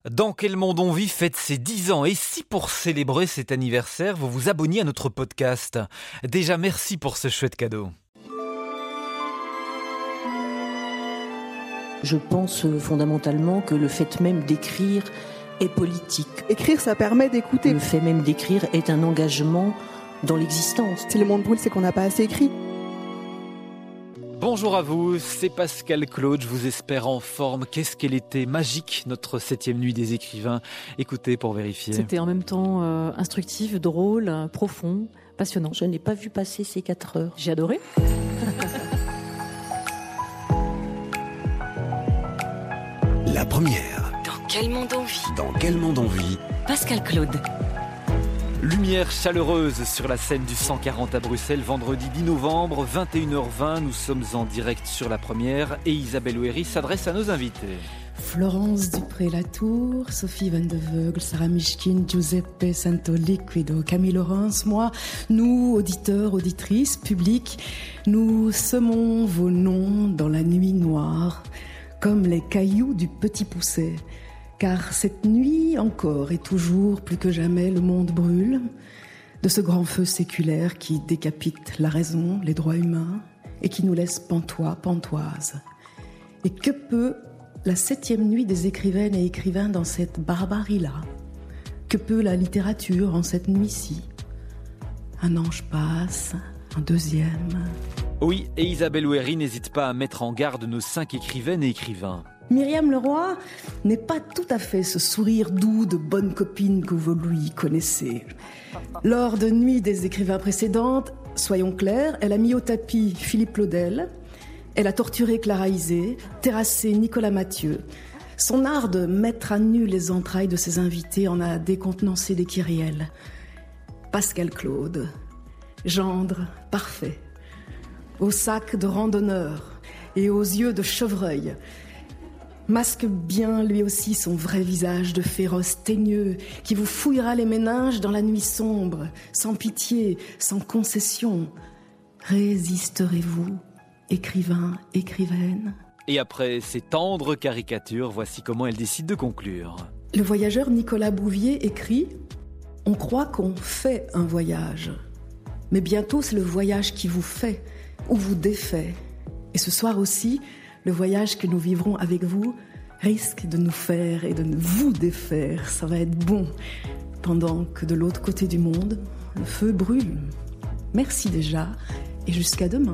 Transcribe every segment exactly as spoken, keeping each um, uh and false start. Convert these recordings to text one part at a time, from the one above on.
Dans quel monde on vit fête ses dix ans et si pour célébrer cet anniversaire, vous vous abonniez à notre podcast. Déjà merci pour ce chouette cadeau. Je pense fondamentalement que le fait même d'écrire est politique. Écrire, ça permet d'écouter. Le fait même d'écrire est un engagement dans l'existence. Si le monde brûle, c'est qu'on n'a pas assez écrit. Bonjour à vous, c'est Pascal Claude, je vous espère en forme. Qu'est-ce qu'elle était magique, notre septième nuit des écrivains. Écoutez pour vérifier. C'était en même temps euh, instructif, drôle, profond, passionnant. Je n'ai pas vu passer ces quatre heures. J'ai adoré. La première. Dans quel monde on vit ? Dans quel monde on vit ? Pascal Claude. Lumière chaleureuse sur la scène du cent quarante à Bruxelles, vendredi dix novembre, vingt et une heures vingt. Nous sommes en direct sur la première et Isabelle Ouéry s'adresse à nos invités. Florence Dupré-Latour, Sophie Van de Veugle, Sarah Michkin, Giuseppe Santoliquido, Camille Laurence, moi, nous, auditeurs, auditrices, publics, nous semons vos noms dans la nuit noire, comme les cailloux du Petit Poucet. Car cette nuit encore et toujours, plus que jamais, le monde brûle de ce grand feu séculaire qui décapite la raison, les droits humains et qui nous laisse pantois, pantoises. Et que peut la septième nuit des écrivaines et écrivains dans cette barbarie-là ? Que peut la littérature en cette nuit-ci ? Un ange passe, un deuxième. Oui, et Isabelle Ouéry n'hésite pas à mettre en garde nos cinq écrivaines et écrivains. Myriam Leroy n'est pas tout à fait ce sourire doux de bonne copine que vous lui connaissez. Lors de Nuit des écrivains précédentes, soyons clairs, elle a mis au tapis Philippe Claudel, elle a torturé Clara Isé, terrassé Nicolas Mathieu. Son art de mettre à nu les entrailles de ses invités en a décontenancé des kyrielles. Pascal Claude, gendre parfait, au sac de randonneur et aux yeux de chevreuil, masque bien lui aussi son vrai visage de féroce teigneux qui vous fouillera les méninges dans la nuit sombre, sans pitié, sans concession. Résisterez-vous, écrivain, écrivaine ? Et après ces tendres caricatures, voici comment elle décide de conclure. Le voyageur Nicolas Bouvier écrit « On croit qu'on fait un voyage, mais bientôt c'est le voyage qui vous fait ou vous défait. Et ce soir aussi, le voyage que nous vivrons avec vous risque de nous faire et de vous défaire. Ça va être bon. Pendant que de l'autre côté du monde, le feu brûle. Merci déjà et jusqu'à demain.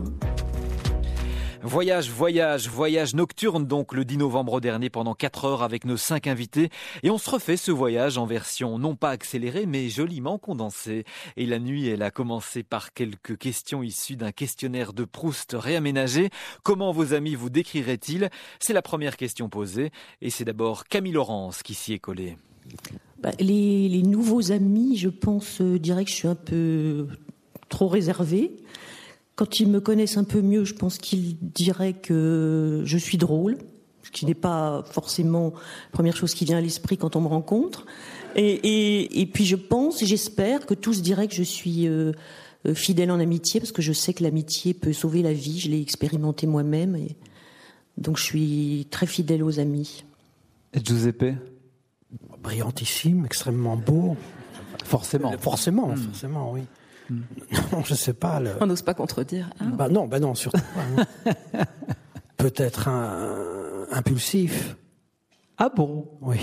Voyage, voyage, voyage nocturne donc le dix novembre dernier pendant quatre heures avec nos cinq invités. Et on se refait ce voyage en version non pas accélérée mais joliment condensée. Et la nuit, elle a commencé par quelques questions issues d'un questionnaire de Proust réaménagé. Comment vos amis vous décriraient-ils ? C'est la première question posée. Et c'est d'abord Camille Laurence qui s'y est collée. Bah, les, les nouveaux amis, je pense, euh, diraient que je suis un peu trop réservée. Quand ils me connaissent un peu mieux, je pense qu'ils diraient que je suis drôle, ce qui n'est pas forcément la première chose qui vient à l'esprit quand on me rencontre. Et, et, et puis je pense, j'espère que tous diraient que je suis euh, fidèle en amitié, parce que je sais que l'amitié peut sauver la vie, je l'ai expérimenté moi-même. Et donc je suis très fidèle aux amis. Et Giuseppe ? Brillantissime, extrêmement beau. Forcément. Euh, forcément, mmh. forcément, oui. Mmh. Non, je sais pas. Le... On n'ose pas contredire. Hein. Bah non, bah non, surtout pas. Non. Peut-être un, un impulsif. Ah bon ? Oui.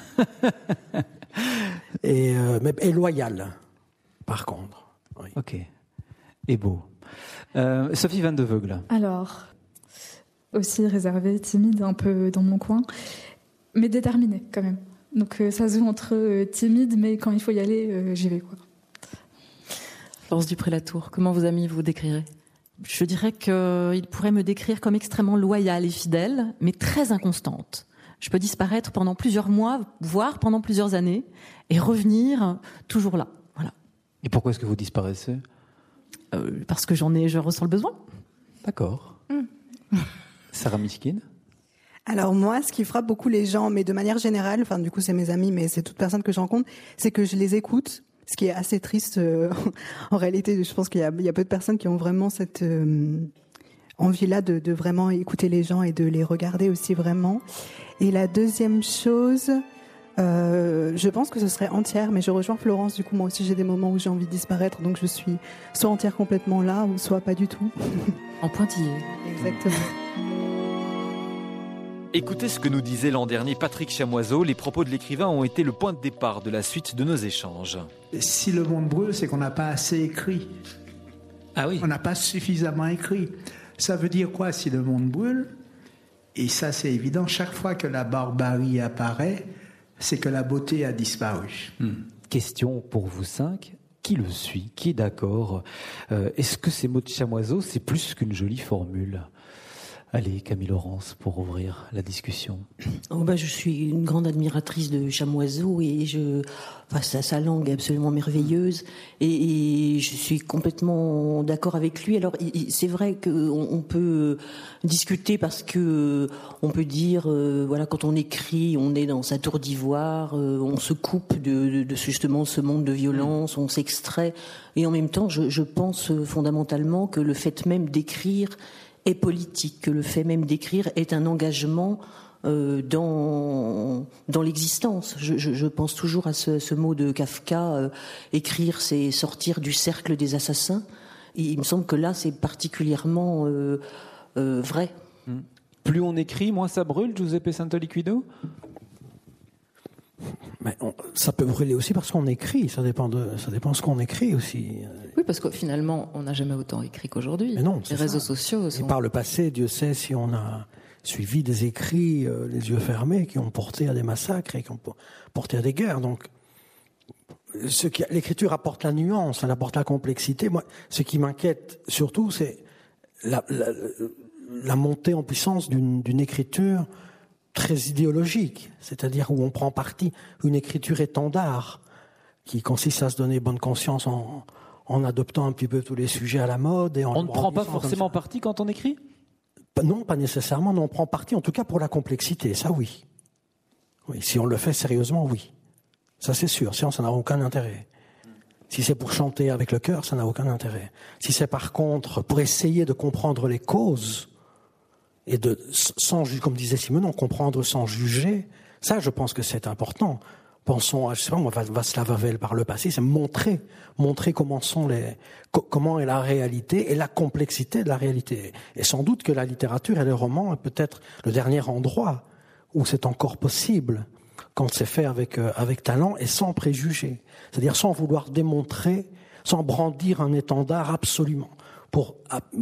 et, euh, mais, et loyal, par contre. Oui. Ok. Et beau. Euh, Sophie Van de Veugle. Alors, aussi réservée, timide, un peu dans mon coin, mais déterminée quand même. Donc euh, ça se joue entre euh, timide, mais quand il faut y aller, euh, j'y vais, quoi. Florence Dupré-Latour, comment vos amis vous décriraient ? Je dirais qu'ils pourraient me décrire comme extrêmement loyale et fidèle, mais très inconstante. Je peux disparaître pendant plusieurs mois, voire pendant plusieurs années, et revenir toujours là. Voilà. Et pourquoi est-ce que vous disparaissez ? euh, Parce que j'en ai, je ressens le besoin. D'accord. Mm. Sarah Michkin ? Alors moi, ce qui frappe beaucoup les gens, mais de manière générale, enfin du coup c'est mes amis, mais c'est toute personne que je rencontre, c'est que je les écoute. Ce qui est assez triste, euh, en réalité, je pense qu'il y a, il y a peu de personnes qui ont vraiment cette euh, envie-là de, de vraiment écouter les gens et de les regarder aussi vraiment. Et la deuxième chose, Euh, je pense que ce serait entière, mais je rejoins Florence. Du coup, moi aussi, j'ai des moments où j'ai envie de disparaître, donc je suis soit entière complètement là, ou soit pas du tout. En pointillé. Exactement. Écoutez ce que nous disait l'an dernier Patrick Chamoiseau. Les propos de l'écrivain ont été le point de départ de la suite de nos échanges. Si le monde brûle, c'est qu'on n'a pas assez écrit. Ah oui. On n'a pas suffisamment écrit. Ça veut dire quoi si le monde brûle? Et ça, c'est évident. Chaque fois que la barbarie apparaît, c'est que la beauté a disparu. Hmm. Question pour vous cinq. Qui le suit? Qui est d'accord? euh, Est-ce que ces mots de Chamoiseau, c'est plus qu'une jolie formule? Allez, Camille Laurence, pour ouvrir la discussion. Oh bah, je suis une grande admiratrice de Chamoiseau et je, enfin, sa, sa langue est absolument merveilleuse et, et je suis complètement d'accord avec lui. Alors, il, c'est vrai qu'on on peut discuter parce que on peut dire, euh, voilà, quand on écrit, on est dans sa tour d'ivoire, euh, on se coupe de, de, de justement ce monde de violence, on s'extrait. Et en même temps, je, je pense fondamentalement que le fait même d'écrire est politique, que le fait même d'écrire est un engagement euh, dans dans l'existence. Je, je, je pense toujours à ce, ce mot de Kafka, euh, écrire c'est sortir du cercle des assassins. Et il me semble que là c'est particulièrement euh, euh, vrai. Plus on écrit, moins ça brûle, Giuseppe Santoliquido? Mais on, ça peut brûler aussi parce qu'on écrit, ça dépend de, ça dépend de ce qu'on écrit aussi. Oui, parce que finalement, on n'a jamais autant écrit qu'aujourd'hui. Mais non, les réseaux ça. sociaux sont... Et par le passé, Dieu sait si on a suivi des écrits, euh, les yeux fermés, qui ont porté à des massacres et qui ont porté à des guerres. Donc, ce qui, l'écriture apporte la nuance, elle apporte la complexité. Moi, ce qui m'inquiète surtout, c'est la, la, la montée en puissance d'une, d'une écriture très idéologique, c'est-à-dire où on prend parti une écriture étendard qui consiste à se donner bonne conscience en, en adoptant un petit peu tous les sujets à la mode. Et en on ne prend pas forcément parti quand on écrit? Non, pas nécessairement, mais on prend parti en tout cas pour la complexité, ça oui. Oui, si on le fait sérieusement, oui. Ça c'est sûr, sinon ça n'a aucun intérêt. Si c'est pour chanter avec le cœur, ça n'a aucun intérêt. Si c'est par contre pour essayer de comprendre les causes, et de, sans, comme disait Simenon, comprendre sans juger, ça, je pense que c'est important. Pensons à, je sais pas moi, Václav Havel par le passé, c'est montrer, montrer comment sont les, comment est la réalité et la complexité de la réalité. Et sans doute que la littérature et le roman est peut-être le dernier endroit où c'est encore possible, quand c'est fait avec, euh, avec talent et sans préjugés. C'est-à-dire sans vouloir démontrer, sans brandir un étendard absolument, pour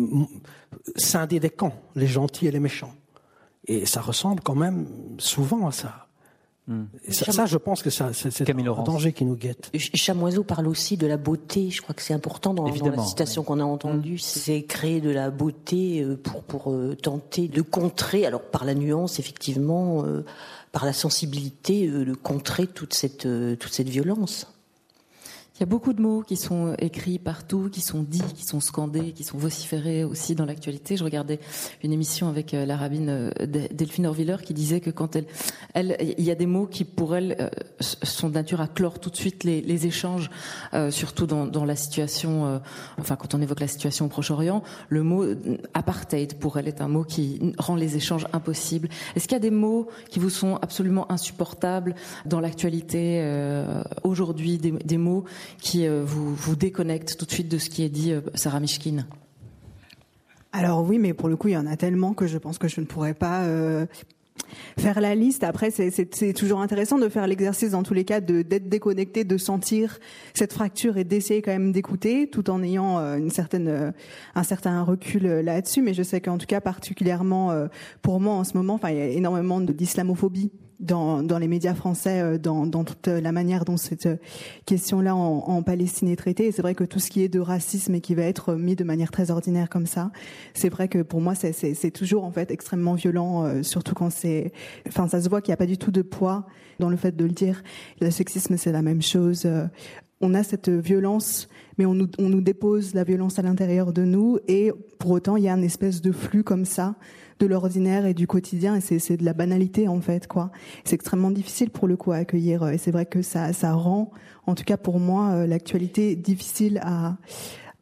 scinder des camps, les gentils et les méchants. Et ça ressemble quand même souvent à ça. Mmh. Et ça, ça, je pense que ça, c'est, c'est un danger qui nous guette. Chamoiseau parle aussi de la beauté. Je crois que c'est important dans, dans la citation oui. qu'on a entendue. Mmh. C'est créer de la beauté pour, pour tenter de contrer, alors par la nuance, effectivement, euh, par la sensibilité, euh, de contrer toute cette, euh, toute cette violence. Il y a beaucoup de mots qui sont écrits partout, qui sont dits, qui sont scandés, qui sont vociférés aussi dans l'actualité. Je regardais une émission avec la rabbine Delphine Orviller qui disait que quand elle, elle, il y a des mots qui pour elle sont de nature à clore tout de suite les, les échanges, euh, surtout dans, dans la situation, euh, enfin quand on évoque la situation au Proche-Orient, le mot apartheid pour elle est un mot qui rend les échanges impossibles. Est-ce qu'il y a des mots qui vous sont absolument insupportables dans l'actualité euh, aujourd'hui, des, des mots qui euh, vous, vous déconnecte tout de suite de ce qui est dit, euh, Sarah Mishkin? Alors oui, mais pour le coup, il y en a tellement que je pense que je ne pourrais pas euh, faire la liste. Après, c'est, c'est, c'est toujours intéressant de faire l'exercice dans tous les cas, de, d'être déconnecté, de sentir cette fracture et d'essayer quand même d'écouter, tout en ayant euh, une certaine, euh, un certain recul euh, là-dessus. Mais je sais qu'en tout cas, particulièrement euh, pour moi en ce moment, enfin, il y a énormément de, d'islamophobie dans, dans les médias français, dans, dans toute la manière dont cette question-là en, en Palestine est traitée. Et c'est vrai que tout ce qui est de racisme et qui va être mis de manière très ordinaire comme ça, c'est vrai que pour moi, c'est, c'est, c'est toujours en fait extrêmement violent, euh, surtout quand c'est... Enfin, ça se voit qu'il n'y a pas du tout de poids dans le fait de le dire. Le sexisme, c'est la même chose. Euh, on a cette violence, mais on nous, on nous dépose la violence à l'intérieur de nous, et pour autant, il y a une espèce de flux comme ça, de l'ordinaire et du quotidien, et c'est, c'est de la banalité en fait, quoi. C'est extrêmement difficile pour le coup à accueillir, et c'est vrai que ça, ça rend, en tout cas pour moi, l'actualité difficile à,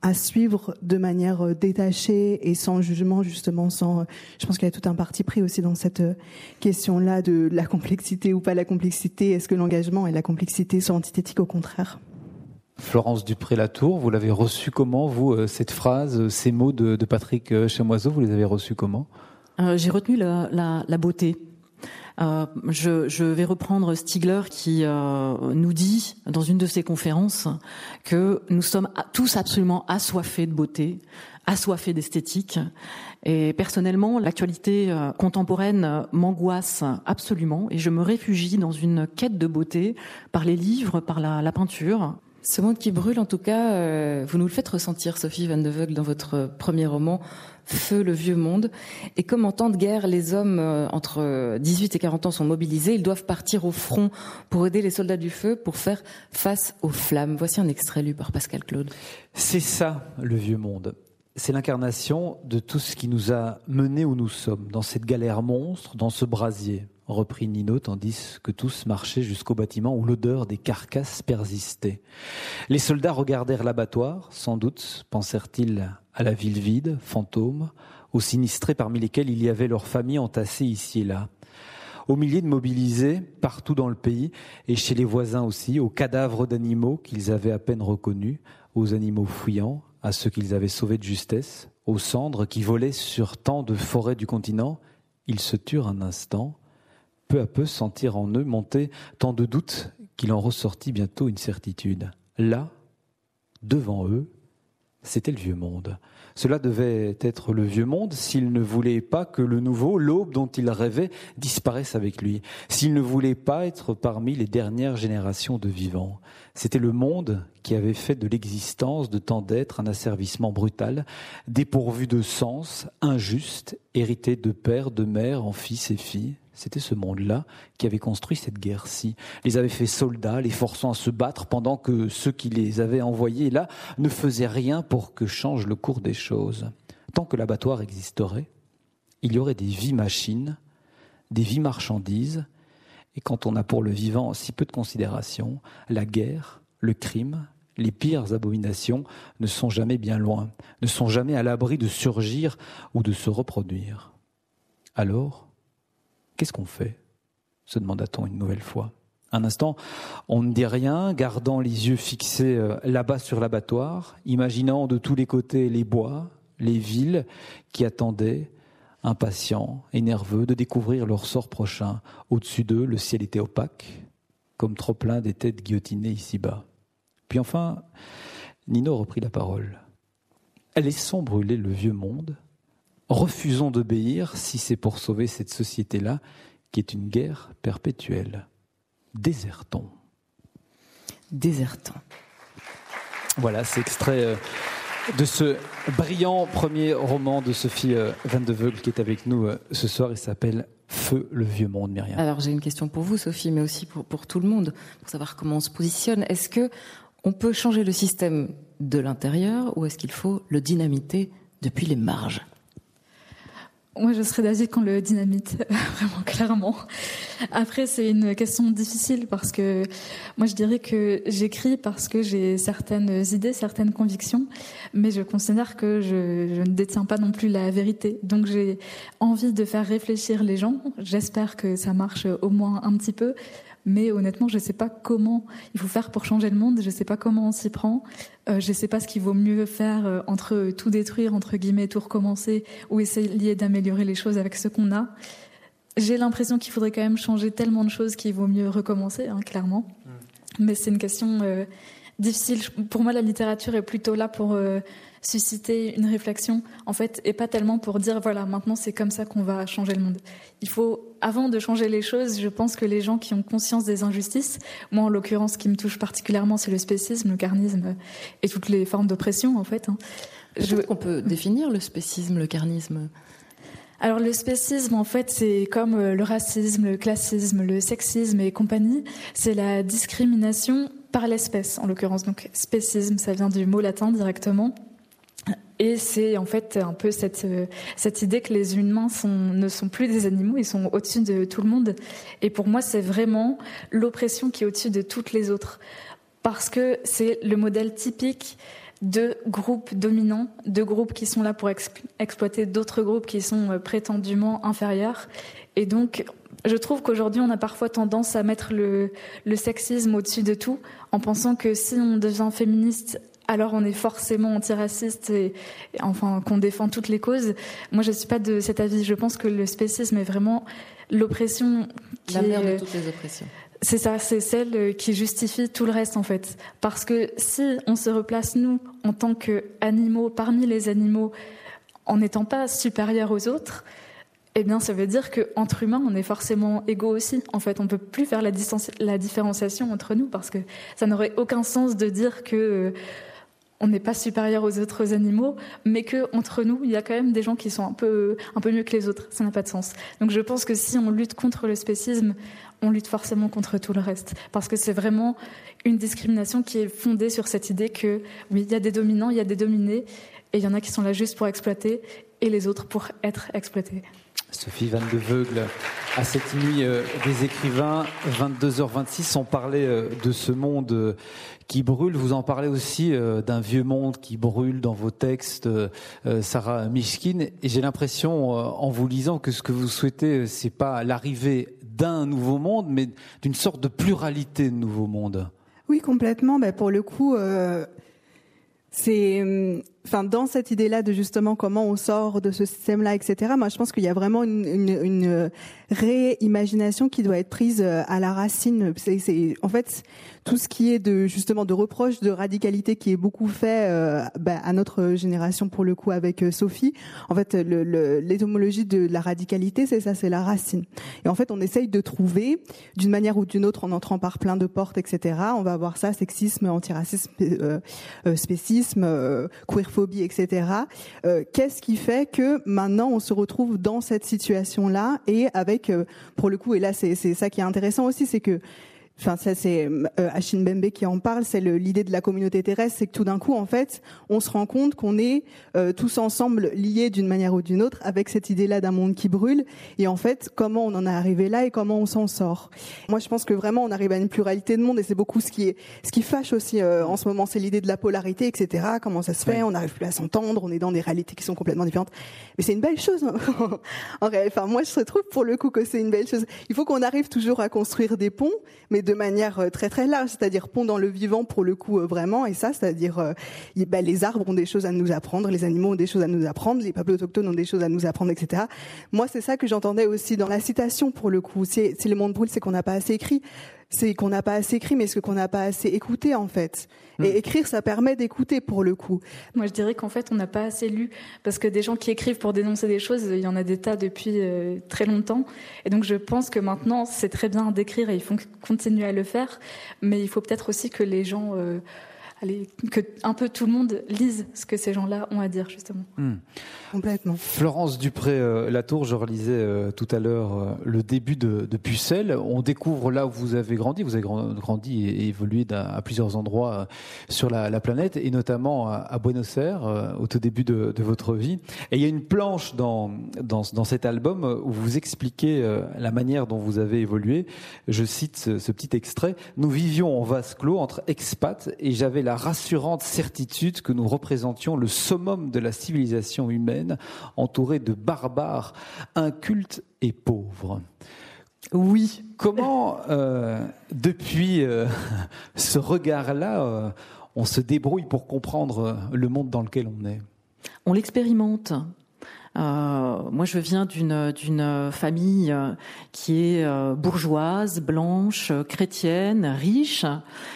à suivre de manière détachée et sans jugement, justement, sans. Je pense qu'il y a tout un parti pris aussi dans cette question-là de la complexité ou pas la complexité. Est-ce que l'engagement et la complexité sont antithétiques, au contraire? Florence Dupré-Latour, vous l'avez reçue comment, vous, cette phrase, ces mots de, de Patrick Chamoiseau, vous les avez reçus comment? euh, J'ai retenu la, la, la beauté. Euh, je, je vais reprendre Stigler qui euh, nous dit dans une de ses conférences que nous sommes tous absolument assoiffés de beauté, assoiffés d'esthétique. Et personnellement, l'actualité euh, contemporaine m'angoisse absolument et je me réfugie dans une quête de beauté par les livres, par la, la peinture. Ce monde qui brûle, en tout cas, euh, vous nous le faites ressentir, Sophie Van de Veugle, dans votre premier roman, Feu, le vieux monde. Et comme en temps de guerre, les hommes euh, entre dix-huit et quarante ans sont mobilisés, ils doivent partir au front pour aider les soldats du feu, pour faire face aux flammes. Voici un extrait lu par Pascal Claude. C'est ça, le vieux monde. C'est l'incarnation de tout ce qui nous a menés où nous sommes, dans cette galère monstre, dans ce brasier, reprit Nino, tandis que tous marchaient jusqu'au bâtiment où l'odeur des carcasses persistait. Les soldats regardèrent l'abattoir, sans doute pensèrent-ils à la ville vide, fantôme, aux sinistrés parmi lesquels il y avait leurs familles entassées ici et là. Aux milliers de mobilisés, partout dans le pays, et chez les voisins aussi, aux cadavres d'animaux qu'ils avaient à peine reconnus, aux animaux fuyants, à ceux qu'ils avaient sauvés de justesse, aux cendres qui volaient sur tant de forêts du continent, ils se turent un instant, peu à peu sentirent en eux monter tant de doutes qu'il en ressortit bientôt une certitude. Là, devant eux, c'était le vieux monde. Cela devait être le vieux monde s'il ne voulait pas que le nouveau, l'aube dont il rêvait, disparaisse avec lui. S'il ne voulait pas être parmi les dernières générations de vivants. C'était le monde qui avait fait de l'existence de tant d'êtres un asservissement brutal, dépourvu de sens, injuste, hérité de père, de mère en fils et filles. C'était ce monde-là qui avait construit cette guerre-ci, les avait fait soldats, les forçant à se battre pendant que ceux qui les avaient envoyés là ne faisaient rien pour que change le cours des choses. Tant que l'abattoir existerait, il y aurait des vies machines, des vies marchandises, et quand on a pour le vivant si peu de considération, la guerre, le crime, les pires abominations ne sont jamais bien loin, ne sont jamais à l'abri de surgir ou de se reproduire. Alors, qu'est-ce qu'on fait ? Se demanda-t-on une nouvelle fois. Un instant, on ne dit rien, gardant les yeux fixés là-bas sur l'abattoir, imaginant de tous les côtés les bois, les villes qui attendaient, impatients et nerveux de découvrir leur sort prochain. Au-dessus d'eux, le ciel était opaque, comme trop plein des têtes guillotinées ici-bas. Puis enfin, Nino reprit la parole. Laissons brûler le vieux monde. Refusons d'obéir si c'est pour sauver cette société-là, qui est une guerre perpétuelle. Désertons. Désertons. Voilà, c'est extrait de ce brillant premier roman de Sophie Van de Veugle qui est avec nous ce soir. Il s'appelle Feu, le vieux monde, Myriam. Alors j'ai une question pour vous, Sophie, mais aussi pour, pour tout le monde, pour savoir comment on se positionne. Est-ce que on peut changer le système de l'intérieur ou est-ce qu'il faut le dynamiter depuis les marges ? Moi, je serais d'avis qu'on le dynamite, vraiment clairement. Après, c'est une question difficile parce que moi, je dirais que j'écris parce que j'ai certaines idées, certaines convictions, mais je considère que je, je ne détiens pas non plus la vérité. Donc, j'ai envie de faire réfléchir les gens. J'espère que ça marche au moins un petit peu. Mais honnêtement, je ne sais pas comment il faut faire pour changer le monde. Je ne sais pas comment on s'y prend. Euh, je ne sais pas ce qu'il vaut mieux faire euh, entre tout détruire, entre guillemets, tout recommencer, ou essayer d'améliorer les choses avec ce qu'on a. J'ai l'impression qu'il faudrait quand même changer tellement de choses qu'il vaut mieux recommencer, hein, clairement. Mmh. Mais c'est une question euh, difficile. Pour moi, la littérature est plutôt là pour euh, susciter une réflexion, en fait, et pas tellement pour dire, voilà, maintenant c'est comme ça qu'on va changer le monde. Il faut... Avant de changer les choses, je pense que les gens qui ont conscience des injustices, moi en l'occurrence, ce qui me touche particulièrement, c'est le spécisme, le carnisme et toutes les formes d'oppression en fait. Je... On peut définir le spécisme, le carnisme. Alors le spécisme, en fait, c'est comme le racisme, le classisme, le sexisme et compagnie. C'est la discrimination par l'espèce, en l'occurrence. Donc spécisme, ça vient du mot latin directement. Et c'est en fait un peu cette cette idée que les humains sont, ne sont plus des animaux, ils sont au-dessus de tout le monde. Et pour moi, c'est vraiment l'oppression qui est au-dessus de toutes les autres. Parce que c'est le modèle typique deux groupes dominants, deux groupes qui sont là pour ex- exploiter d'autres groupes qui sont euh, prétendument inférieurs. Et donc, je trouve qu'aujourd'hui, on a parfois tendance à mettre le, le sexisme au-dessus de tout, en pensant que si on devient féministe, alors on est forcément antiraciste et, et enfin qu'on défend toutes les causes. Moi, je suis pas de cet avis. Je pense que le spécisme est vraiment l'oppression qui la mère est, de toutes les oppressions. C'est ça, c'est celle qui justifie tout le reste en fait. Parce que si on se replace nous en tant qu'animaux parmi les animaux, en n'étant pas supérieurs aux autres, eh bien ça veut dire qu'entre humains on est forcément égaux aussi. En fait, on peut plus faire la, distance, la différenciation entre nous parce que ça n'aurait aucun sens de dire que euh, on n'est pas supérieur aux autres animaux, mais que entre nous il y a quand même des gens qui sont un peu un peu mieux que les autres. Ça n'a pas de sens. Donc je pense que si on lutte contre le spécisme, on lutte forcément contre tout le reste. Parce que c'est vraiment une discrimination qui est fondée sur cette idée que, oui, il y a des dominants, il y a des dominés, et il y en a qui sont là juste pour exploiter, et les autres pour être exploités. Sophie Van de Veugle, à cette nuit euh, des écrivains, vingt-deux heures vingt-six, on parlait euh, de ce monde euh, qui brûle. Vous en parlez aussi euh, d'un vieux monde qui brûle dans vos textes, euh, Sarah Mishkin. Et j'ai l'impression, euh, en vous lisant, que ce que vous souhaitez, c'est pas l'arrivée d'un nouveau monde, mais d'une sorte de pluralité de nouveaux mondes. Oui, complètement. Ben, pour le coup, euh, c'est, enfin, dans cette idée-là de justement comment on sort de ce système-là, et cetera. Moi, je pense qu'il y a vraiment une, une, une réimagination qui doit être prise à la racine. C'est, c'est, en fait, tout ce qui est de justement de reproches, de radicalité qui est beaucoup fait euh, bah, à notre génération pour le coup avec euh, Sophie. En fait, le, le, l'étymologie de la radicalité, c'est ça, c'est la racine. Et en fait, on essaye de trouver d'une manière ou d'une autre en entrant par plein de portes, et cetera. On va voir ça, sexisme, antiracisme, euh, euh, spécisme, euh, queerphobie, et cetera. Euh, qu'est-ce qui fait que maintenant on se retrouve dans cette situation-là et avec, euh, pour le coup, et là c'est, c'est ça qui est intéressant aussi, c'est que Enfin, ça c'est euh, Achille Mbembe qui en parle. C'est le, l'idée de la communauté terrestre, c'est que tout d'un coup, en fait, on se rend compte qu'on est euh, tous ensemble liés d'une manière ou d'une autre avec cette idée-là d'un monde qui brûle. Et en fait, comment on en est arrivé là et comment on s'en sort. Moi, je pense que vraiment, on arrive à une pluralité de monde et c'est beaucoup ce qui est, ce qui fâche aussi euh, en ce moment, c'est l'idée de la polarité, et cetera. Comment ça se fait ? On n'arrive plus à s'entendre. On est dans des réalités qui sont complètement différentes. Mais c'est une belle chose. Hein. en réalité, enfin, moi, je trouve pour le coup que c'est une belle chose. Il faut qu'on arrive toujours à construire des ponts, mais de manière très très large, c'est-à-dire pont dans le vivant pour le coup euh, vraiment, et ça, c'est-à-dire euh, y, bah, les arbres ont des choses à nous apprendre, les animaux ont des choses à nous apprendre, les peuples autochtones ont des choses à nous apprendre, et cetera. Moi, c'est ça que j'entendais aussi dans la citation pour le coup. C'est, c'est le monde brûle, c'est qu'on n'a pas assez écrit. C'est qu'on n'a pas assez écrit, mais c'est qu'on n'a pas assez écouté en fait. Et mmh. écrire, ça permet d'écouter pour le coup. Moi, je dirais qu'en fait, on n'a pas assez lu, parce que des gens qui écrivent pour dénoncer des choses, il y en a des tas depuis euh, très longtemps. Et donc, je pense que maintenant, c'est très bien d'écrire et il faut continuer à le faire, mais il faut peut-être aussi que les gens, euh, allez, que un peu tout le monde lise ce que ces gens-là ont à dire justement. Mmh. Complètement. Florence Dupré-Latour, euh, je relisais euh, tout à l'heure euh, le début de, de Pucelle. On découvre là où vous avez grandi. Vous avez grandi et, et évolué à plusieurs endroits euh, sur la, la planète, et notamment à, à Buenos Aires euh, au tout début de, de votre vie. Et il y a une planche dans, dans, dans cet album où vous expliquez euh, la manière dont vous avez évolué. Je cite ce, ce petit extrait. « Nous vivions en vase clos entre expats et j'avais la rassurante certitude que nous représentions le summum de la civilisation humaine, entouré de barbares, incultes et pauvres. » Oui, comment, euh, depuis euh, ce regard-là, euh, on se débrouille pour comprendre le monde dans lequel on est ? On l'expérimente. Euh, moi, je viens d'une, d'une famille qui est euh, bourgeoise, blanche, chrétienne, riche.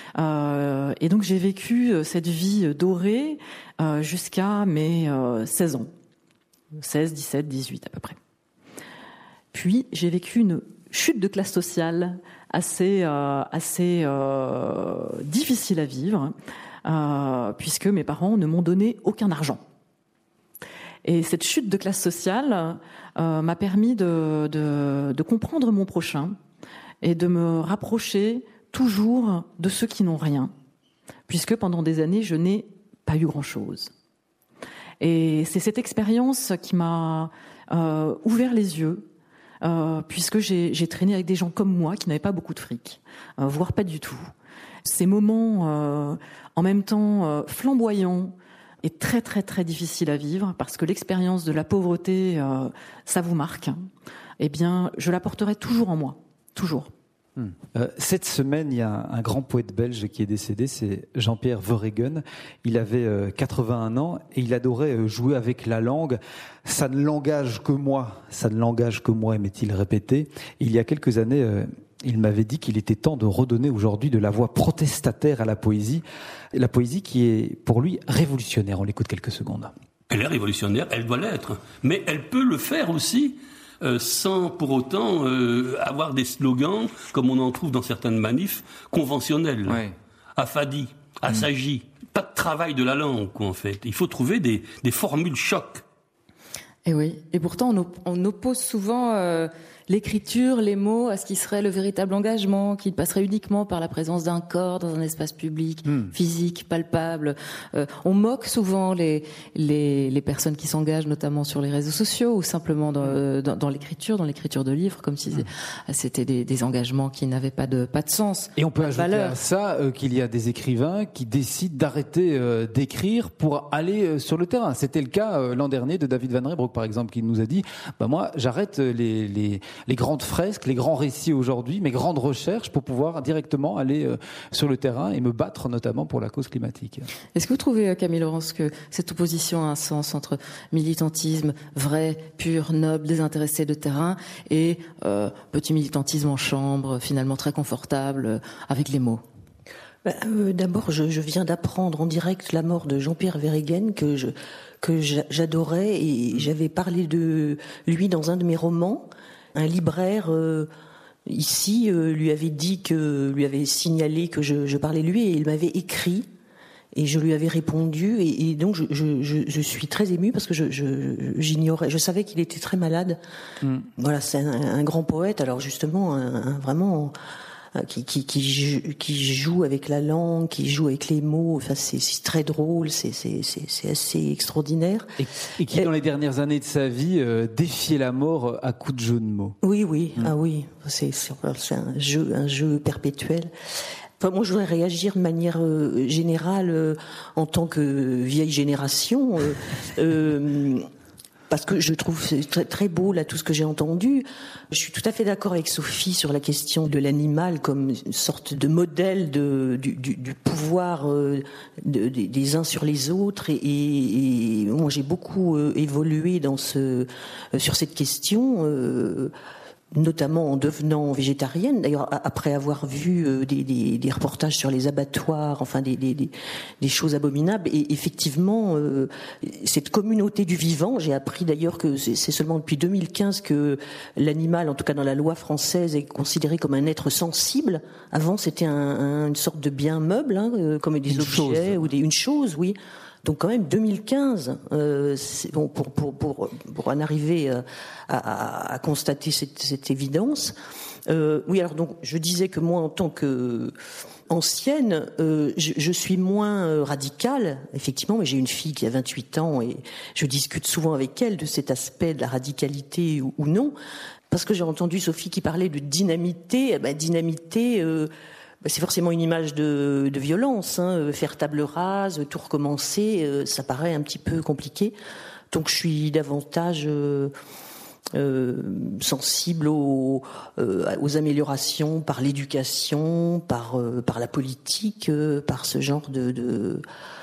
Euh, et donc, j'ai vécu cette vie dorée euh, jusqu'à mes euh, seize ans. seize, dix-sept, dix-huit à peu près. Puis, j'ai vécu une chute de classe sociale assez, euh, assez euh, difficile à vivre, euh, puisque mes parents ne m'ont donné aucun argent. Et cette chute de classe sociale euh, m'a permis de, de, de comprendre mon prochain et de me rapprocher toujours de ceux qui n'ont rien, puisque pendant des années, je n'ai pas eu grand-chose. Et c'est cette expérience qui m'a euh, ouvert les yeux euh, puisque j'ai, j'ai traîné avec des gens comme moi qui n'avaient pas beaucoup de fric, euh, voire pas du tout. Ces moments, euh, en même temps euh, flamboyants, est très très très difficile à vivre parce que l'expérience de la pauvreté, euh, ça vous marque. Eh bien, je la porterai toujours en moi, toujours. Hum. Euh, cette semaine, il y a un, un grand poète belge qui est décédé, c'est Jean-Pierre Verhegen. Il avait euh, quatre-vingt-un ans et il adorait euh, jouer avec la langue. Ça ne l'engage que moi, ça ne l'engage que moi, aimait-il répéter. Il y a quelques années, euh, il m'avait dit qu'il était temps de redonner aujourd'hui de la voix protestataire à la poésie. La poésie qui est pour lui révolutionnaire. On l'écoute quelques secondes. Elle est révolutionnaire, elle doit l'être. Mais elle peut le faire aussi euh, sans pour autant euh, avoir des slogans, comme on en trouve dans certaines manifs, conventionnels. Ouais. Affadi, assagi. Mmh. Pas de travail de la langue, quoi, en fait. Il faut trouver des, des formules choc. Et oui. Et pourtant, on, op- on oppose souvent euh, l'écriture, les mots, à ce qui serait le véritable engagement, qui passerait uniquement par la présence d'un corps dans un espace public, mmh. physique, palpable. Euh, on moque souvent les, les, les personnes qui s'engagent, notamment sur les réseaux sociaux, ou simplement dans, euh, dans, dans l'écriture, dans l'écriture de livres, comme si mmh. c'était des, des engagements qui n'avaient pas de, pas de sens. Et on peut ajouter valeur. à ça euh, qu'il y a des écrivains qui décident d'arrêter euh, d'écrire pour aller euh, sur le terrain. C'était le cas euh, l'an dernier de David Van Rijbroek, par exemple, qui nous a dit bah, « Moi, j'arrête les... les les grandes fresques, les grands récits aujourd'hui, mes grandes recherches pour pouvoir directement aller euh, sur le terrain et me battre notamment pour la cause climatique. » Est-ce que vous trouvez, Camille Laurence, que cette opposition a un sens entre militantisme vrai, pur, noble, désintéressé de terrain et euh, petit militantisme en chambre, finalement très confortable, euh, avec les mots? Bah, euh, d'abord, je, je viens d'apprendre en direct la mort de Jean-Pierre Verhegen, que je, que j'adorais, et j'avais parlé de lui dans un de mes romans. Un libraire euh, ici euh, lui avait dit que lui avait signalé que je, je parlais de lui et il m'avait écrit et je lui avais répondu et, et donc je, je, je, je suis très émue parce que je, je, j'ignorais, je savais qu'il était très malade. Mm. Voilà, c'est un, un grand poète. Alors justement, un, un, vraiment qui, qui, qui, qui joue avec la langue, qui joue avec les mots. Enfin, c'est, c'est très drôle, c'est, c'est, c'est, c'est assez extraordinaire. Et, et qui, et, dans les dernières années de sa vie, euh, défiait la mort à coups de jeu de mots. Oui, oui, mmh. ah oui, c'est, c'est, c'est un jeu, un jeu perpétuel. Enfin, moi, je voudrais réagir de manière euh, générale euh, en tant que vieille génération. Euh, euh, Parce que je trouve très, très beau là tout ce que j'ai entendu. Je suis tout à fait d'accord avec Sophie sur la question de l'animal comme une sorte de modèle de, du, du, du pouvoir euh, de, de, des uns sur les autres. Et, et, et moi j'ai beaucoup euh, évolué dans ce, euh, sur cette question. Euh, notamment en devenant végétarienne. D'ailleurs, après avoir vu euh, des, des, des reportages sur les abattoirs, enfin des, des, des, des choses abominables, et effectivement, euh, cette communauté du vivant, j'ai appris d'ailleurs que c'est, c'est seulement depuis deux mille quinze que l'animal, en tout cas dans la loi française, est considéré comme un être sensible. Avant, c'était un, un, une sorte de bien meuble, hein, euh, comme des une objets chose. ou des, une chose, oui. Donc quand même deux mille quinze, euh, c'est bon, pour, pour, pour, pour en arriver à, à, à constater cette, cette évidence. Euh, oui, alors donc je disais que moi en tant que ancienne, euh, je, je suis moins radicale, effectivement, mais j'ai une fille qui a vingt-huit ans et je discute souvent avec elle de cet aspect de la radicalité ou, ou non, parce que j'ai entendu Sophie qui parlait de dynamité. Eh ben, dynamité... Euh, c'est forcément une image de, de violence, hein. Faire table rase, tout recommencer, euh, ça paraît un petit peu compliqué. Donc je suis davantage euh, euh, sensible aux, euh, aux améliorations par l'éducation, par, euh, par la politique, euh, par ce genre de... de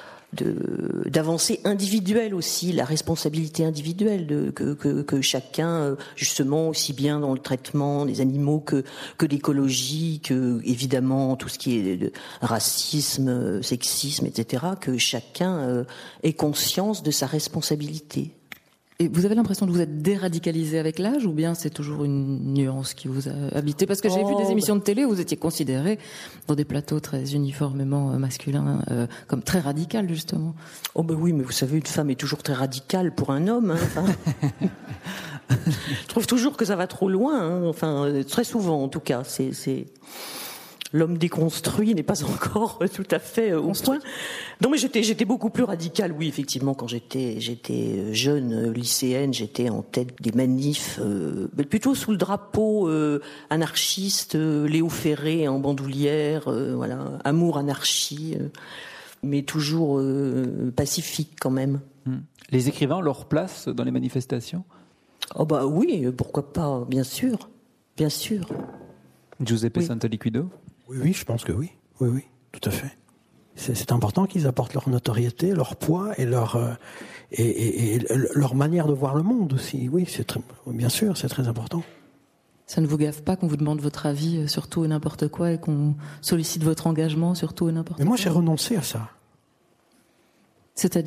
De, d'avancées individuelles aussi, la responsabilité individuelle de, que, que, que chacun, justement, aussi bien dans le traitement des animaux que, que l'écologie, que évidemment tout ce qui est de racisme, sexisme, et cetera, que chacun ait conscience de sa responsabilité. Et vous avez l'impression que vous êtes déradicalisé avec l'âge, ou bien c'est toujours une nuance qui vous a habité? Parce que j'ai oh, vu des émissions de télé où vous étiez considéré, dans des plateaux très uniformément masculins, euh, comme très radical, justement. Oh ben oui, mais vous savez, une femme est toujours très radicale pour un homme. Hein, enfin. Je trouve toujours que ça va trop loin. Hein, enfin, très souvent, en tout cas. C'est, c'est... l'homme déconstruit n'est pas encore tout à fait au point. Non, mais j'étais, j'étais beaucoup plus radicale, oui, effectivement, quand j'étais, j'étais jeune lycéenne, j'étais en tête des manifs, euh, mais plutôt sous le drapeau euh, anarchiste, euh, Léo Ferré en bandoulière, euh, voilà, amour, anarchie, euh, mais toujours euh, pacifique quand même. Les écrivains ont leur place dans les manifestations ? Oh bah oui, pourquoi pas, bien sûr, bien sûr. Giuseppe Oui. Santoliquido ? Oui, oui, je pense que oui. Oui, oui, tout à fait. C'est, c'est important qu'ils apportent leur notoriété, leur poids et leur, euh, et, et, et leur manière de voir le monde aussi. Oui, c'est très, bien sûr, c'est très important. Ça ne vous gaffe pas qu'on vous demande votre avis sur tout et n'importe quoi et qu'on sollicite votre engagement sur tout et n'importe quoi ? Mais moi, j'ai renoncé à ça. C'est-à-dire ?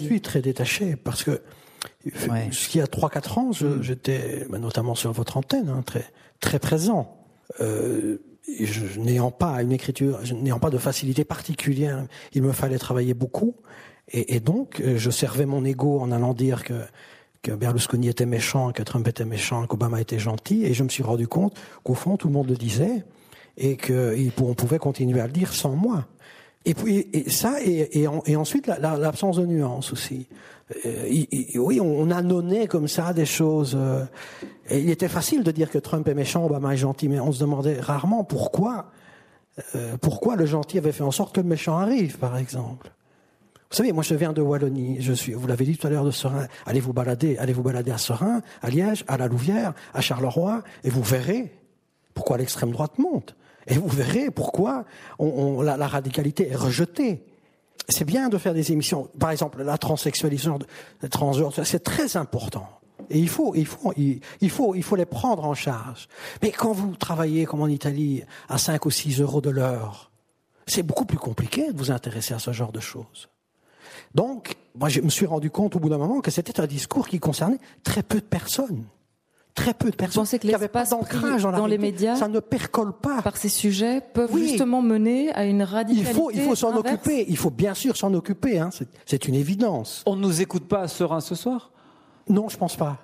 Je suis très détaché parce que ouais. Jusqu'il y a trois quatre ans, je, j'étais, notamment sur votre antenne, hein, très, très présent. Euh, je, n'ayant pas une écriture, n'ayant pas de facilité particulière, il me fallait travailler beaucoup. Et, et donc, je servais mon ego en allant dire que, que Berlusconi était méchant, que Trump était méchant, qu'Obama était gentil. Et je me suis rendu compte qu'au fond, tout le monde le disait et qu'on pouvait continuer à le dire sans moi. Et puis et ça et, et, en, et ensuite la, la, l'absence de nuance aussi. Euh, il, il, oui, on annonnait comme ça des choses. Euh, et il était facile de dire que Trump est méchant, Obama est gentil, mais on se demandait rarement pourquoi. Euh, pourquoi le gentil avait fait en sorte que le méchant arrive, par exemple. Vous savez, moi je viens de Wallonie. Je suis, vous l'avez dit tout à l'heure, de Serein. Allez vous balader, allez vous balader à Serein, à Liège, à la Louvière, à Charleroi, et vous verrez pourquoi l'extrême droite monte. Et vous verrez pourquoi on, on, la, la radicalité est rejetée. C'est bien de faire des émissions, par exemple la transsexualisation, le transgenre, c'est très important. Et il faut, il faut, il, il faut, il faut les prendre en charge. Mais quand vous travaillez comme en Italie à cinq ou six euros de l'heure, c'est beaucoup plus compliqué de vous intéresser à ce genre de choses. Donc, moi, je me suis rendu compte au bout d'un moment que c'était un discours qui concernait très peu de personnes. Très peu de personnes. Vous pensez que l'espace pris dans les médias, ça ne percole pas. Par ces sujets, peuvent oui. justement mener à une radicalité Il faut, il faut s'en inverse. occuper. Il faut bien sûr s'en occuper. Hein. C'est, c'est une évidence. On ne nous écoute pas à Serein ce soir ? Non, je pense pas.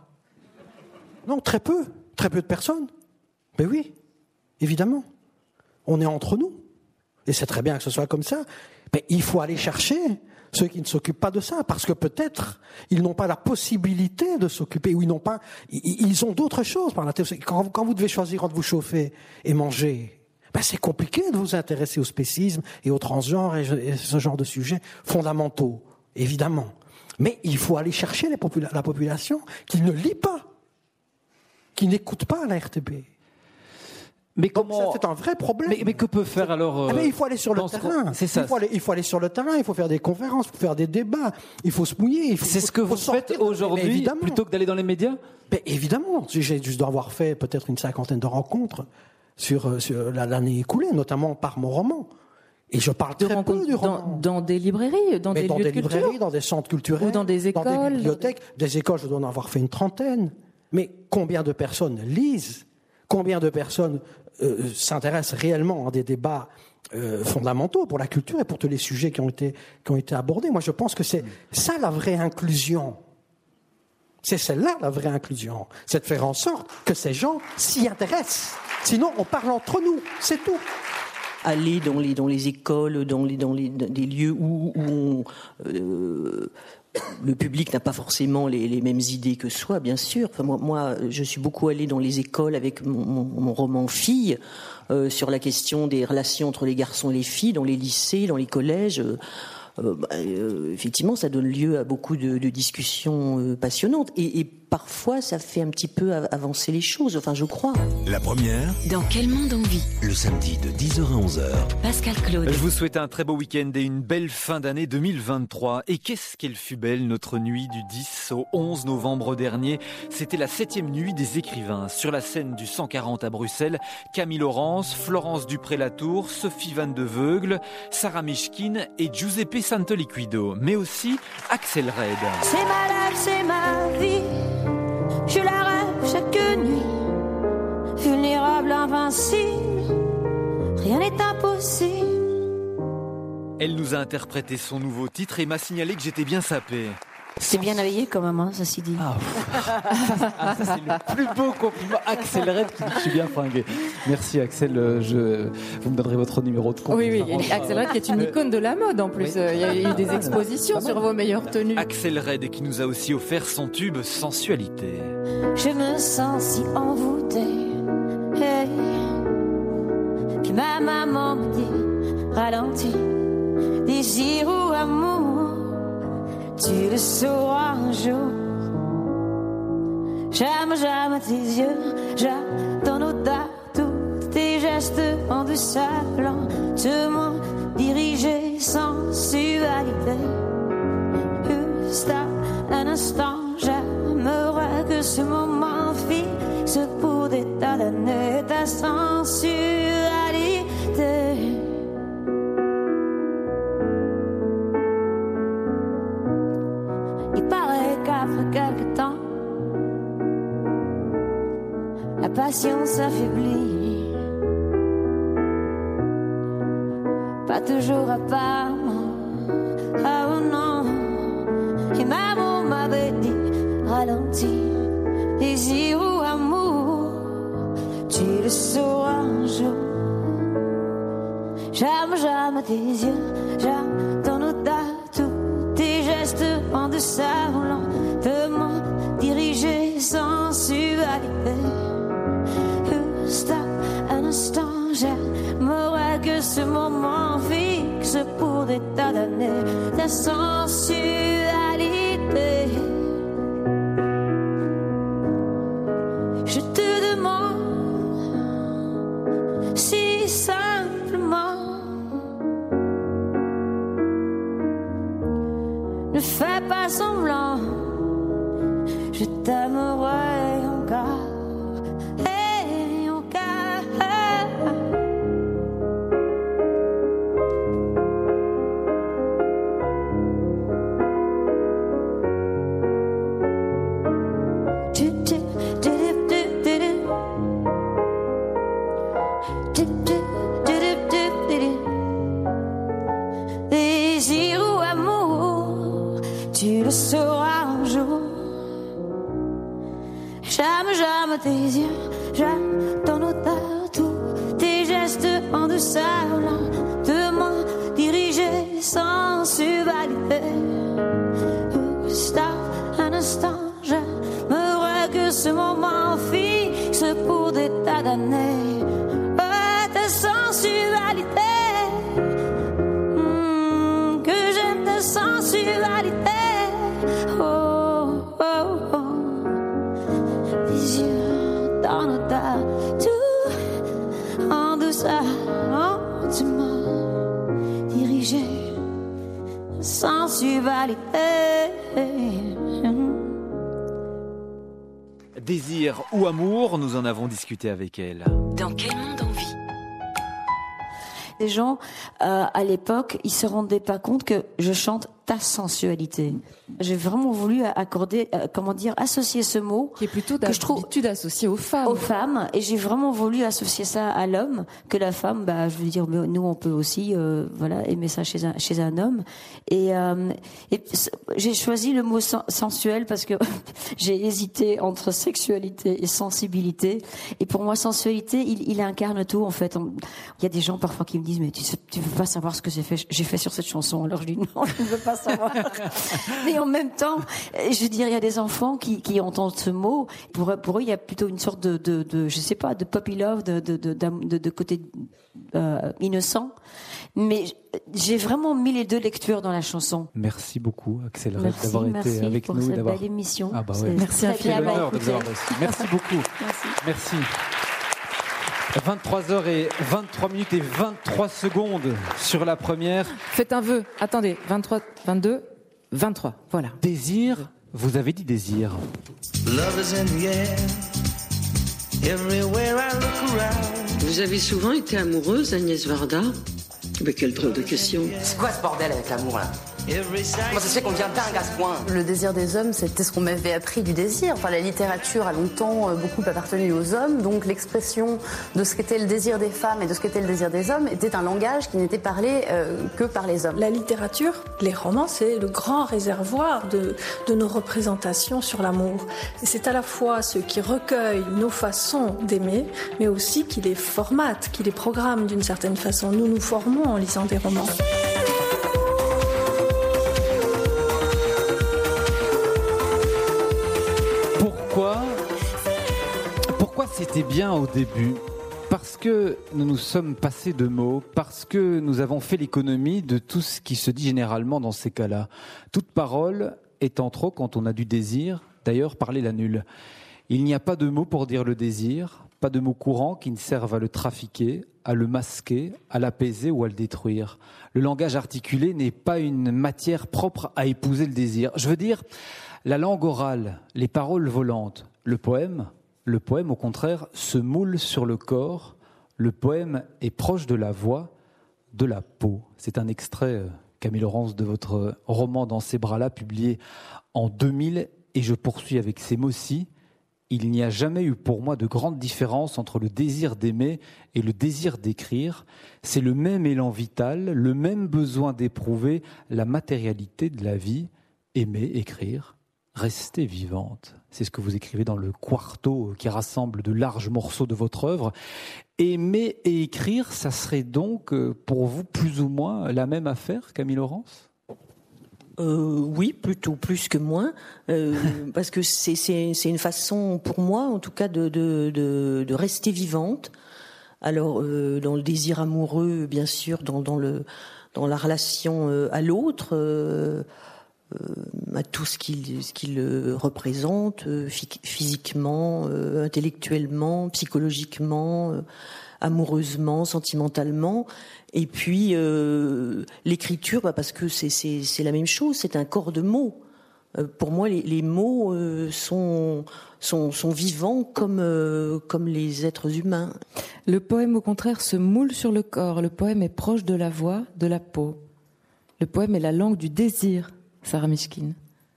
Non, très peu. Très peu de personnes. Mais oui, évidemment. On est entre nous. Et c'est très bien que ce soit comme ça. Mais il faut aller chercher ceux qui ne s'occupent pas de ça, parce que peut-être ils n'ont pas la possibilité de s'occuper, ou ils n'ont pas, ils ont d'autres choses par la tête. Quand, quand vous devez choisir entre vous chauffer et manger, ben c'est compliqué de vous intéresser au spécisme et au transgenre et, et ce genre de sujets fondamentaux, évidemment. Mais il faut aller chercher les popula- la population qui ne lit pas, qui n'écoute pas la R T B. Mais comment... Donc ça, c'est un vrai problème. Mais, mais que peut faire alors euh, ah mais il faut aller sur le terrain. C'est ça. Il faut aller, il faut aller sur le terrain. Il faut faire des conférences, il faut faire des débats. Il faut se mouiller. Il faut, c'est ce que vous faites aujourd'hui, plutôt que d'aller dans les médias. Mais évidemment, j'ai dû avoir fait peut-être une cinquantaine de rencontres sur, sur l'année écoulée, notamment par mon roman. Et je parle très peu du roman. Dans, dans des librairies, dans mais des dans lieux des de culture, librairies, dans des centres culturels, ou dans des écoles, dans des bibliothèques, des... des écoles. Je dois en avoir fait une trentaine. Mais combien de personnes lisent? Combien de personnes euh, s'intéressent réellement à des débats euh, fondamentaux pour la culture et pour tous les sujets qui ont été, qui ont été abordés? Moi, je pense que c'est ça la vraie inclusion. C'est celle-là la vraie inclusion. C'est de faire en sorte que ces gens s'y intéressent. Sinon, on parle entre nous. C'est tout. Aller dans les, dans les écoles, dans les, dans les dans des lieux où, où on, euh, le public n'a pas forcément les, les mêmes idées que soi, bien sûr. Enfin, moi, moi, je suis beaucoup allée dans les écoles avec mon, mon, mon roman Filles, euh, sur la question des relations entre les garçons et les filles, dans les lycées, dans les collèges. Euh, euh, bah, euh, effectivement, ça donne lieu à beaucoup de, de discussions euh, passionnantes. Et, et parfois, ça fait un petit peu avancer les choses, enfin, je crois. La première. Dans Quel monde on vit ? Le samedi de dix heures à onze heures. Pascal Claude. Je vous souhaite un très beau week-end et une belle fin d'année deux mille vingt-trois. Et qu'est-ce qu'elle fut belle, notre nuit du dix au onze novembre dernier. C'était la septième nuit des écrivains. Sur la scène du cent quarante à Bruxelles, Camille Laurence, Florence Dupré-Latour, Sophie Van de Veugle, Sarah Michkine et Giuseppe Santoliquido. Mais aussi Axel Red. C'est ma life, c'est ma vie. Je la rêve chaque nuit. Vulnérable, invincible. Rien n'est impossible. Elle nous a interprété son nouveau titre et m'a signalé que j'étais bien sapé. C'est bien habillé quand même, hein, ça s'y dit. Ah, ah, ça c'est le plus beau compliment. Axel Red qui dit que je suis bien fringué. Merci Axel, je... vous me donnerez votre numéro de compte. Oui, oui, Axel Red qui est une icône de la mode en plus. Oui. Il y a eu des expositions sur vos meilleures tenues. Axel Red qui nous a aussi offert son tube Sensualité. Je me sens si envoûtée, hey, que ma maman me dit, ralentis, désir ou amour, tu le sauras un jour. J'aime, j'aime tes yeux, j'aime ton odeur, tous tes gestes en deçà, lentement dirigés, sensualité. Juste un instant, j'aimerais que ce moment fixe pour des tas d'années ta sensualité. Il paraît qu'après quelque temps, la patience affaiblit. Pas toujours apparemment, ah oh non. Et maman m'avait dit, ralentis, désir ou amour, tu le sauras un jour. J'aime, j'aime tes yeux, j'aime ton odeur, tous tes gestes en deçà, lentement dirigés, sensualité. Juste un instant, j'aimerais que ce moment fixe pour des tas d'années ta sensualité. Je te demande si simplement, ne fais pas semblant, je t'aimerai encore. Désir ou amour, tu le sauras un jour. J'aime, j'aime tes yeux, j'aime ton odeur, tous tes gestes en deçà, lentement dirigés, sensualité. Juste un instant, j'aimerais que ce moment fixe pour des tas d'années. Oh, ta sensualité, mmh, que j'aime ta sensualité. Oh, oh, oh. Tes yeux dans l'odeur, tout en douceur, lentement dirigé, sensualité. Désir ou amour, nous en avons discuté avec elle. Dans quel monde on vit? Les gens, euh, à l'époque, ils se rendaient pas compte que je chante ta sensualité. J'ai vraiment voulu accorder, euh, comment dire, associer ce mot qui est plutôt d'habitude associé aux femmes. Aux femmes, et j'ai vraiment voulu associer ça à l'homme, que la femme, bah, je veux dire, nous on peut aussi, euh, voilà, aimer ça chez un chez un homme. Et, euh, et j'ai choisi le mot sen- sensuel parce que j'ai hésité entre sexualité et sensibilité. Et pour moi, sensualité, il, il incarne tout en fait. Il y a des gens parfois qui me disent mais tu tu veux pas savoir ce que j'ai fait j'ai fait sur cette chanson. Alors je dis non, je ne veux pas savoir. Mais en même temps, je veux dire, il y a des enfants qui, qui entendent ce mot. Pour, pour eux, il y a plutôt une sorte de, de, de je sais pas, de puppy love, de, de, de, de, de côté euh, innocent. Mais j'ai vraiment mis les deux lectures dans la chanson. Merci beaucoup, Axel Red, merci, d'avoir merci été avec pour nous. Cette d'avoir... belle émission. Ah bah ouais. Merci infiniment. Merci beaucoup. Merci. Merci. vingt-trois heures vingt-trois minutes et vingt-trois secondes sur la première. Faites un vœu. Attendez, vingt-trois, vingt-deux, vingt-trois. Voilà. Désir, vous avez dit désir. Love is in the air. Everywhere I look around. Vous avez souvent été amoureuse, Agnès Varda? Mais quelle drôle de question. C'est quoi ce bordel avec l'amour là? Comment ça se fait qu'on devient dingue à ce point? Le désir des hommes, c'était ce qu'on m'avait appris du désir. Enfin, la littérature a longtemps euh, beaucoup appartenu aux hommes, donc l'expression de ce qu'était le désir des femmes et de ce qu'était le désir des hommes était un langage qui n'était parlé euh, que par les hommes. La littérature, les romans, c'est le grand réservoir de, de nos représentations sur l'amour. Et c'est à la fois ce qui recueille nos façons d'aimer, mais aussi qui les formate, qui les programme d'une certaine façon. Nous nous formons en lisant des romans. Pourquoi, pourquoi c'était bien au début ? Parce que nous nous sommes passés de mots, parce que nous avons fait l'économie de tout ce qui se dit généralement dans ces cas-là. Toute parole étant trop quand on a du désir, d'ailleurs parler l'annule. Il n'y a pas de mots pour dire le désir, pas de mots courants qui ne servent à le trafiquer, à le masquer, à l'apaiser ou à le détruire. Le langage articulé n'est pas une matière propre à épouser le désir. Je veux dire, la langue orale, les paroles volantes, le poème, le poème au contraire se moule sur le corps. Le poème est proche de la voix, de la peau. C'est un extrait, Camille Laurence, de votre roman Dans ces bras-là, publié en deux mille, et je poursuis avec ces mots-ci. Il n'y a jamais eu pour moi de grande différence entre le désir d'aimer et le désir d'écrire. C'est le même élan vital, le même besoin d'éprouver la matérialité de la vie. Aimer, écrire, rester vivante. C'est ce que vous écrivez dans le quarto qui rassemble de larges morceaux de votre œuvre. Aimer et écrire, ça serait donc pour vous plus ou moins la même affaire, Camille Laurence ? Euh, oui, plutôt plus que moins, euh, parce que c'est, c'est, c'est une façon, pour moi, en tout cas, de, de, de, de rester vivante. Alors, euh, dans le désir amoureux, bien sûr, dans, dans, le, dans la relation euh, à l'autre, euh, euh, à tout ce qu'il, ce qu'il représente, euh, physiquement, euh, intellectuellement, psychologiquement, euh, amoureusement, sentimentalement. Et puis euh, l'écriture, bah parce que c'est, c'est, c'est la même chose, c'est un corps de mots. Euh, pour moi, les, les mots euh, sont, sont, sont vivants comme, euh, comme les êtres humains. Le poème, au contraire, se moule sur le corps. Le poème est proche de la voix, de la peau. Le poème est la langue du désir, Sarah Mishkin.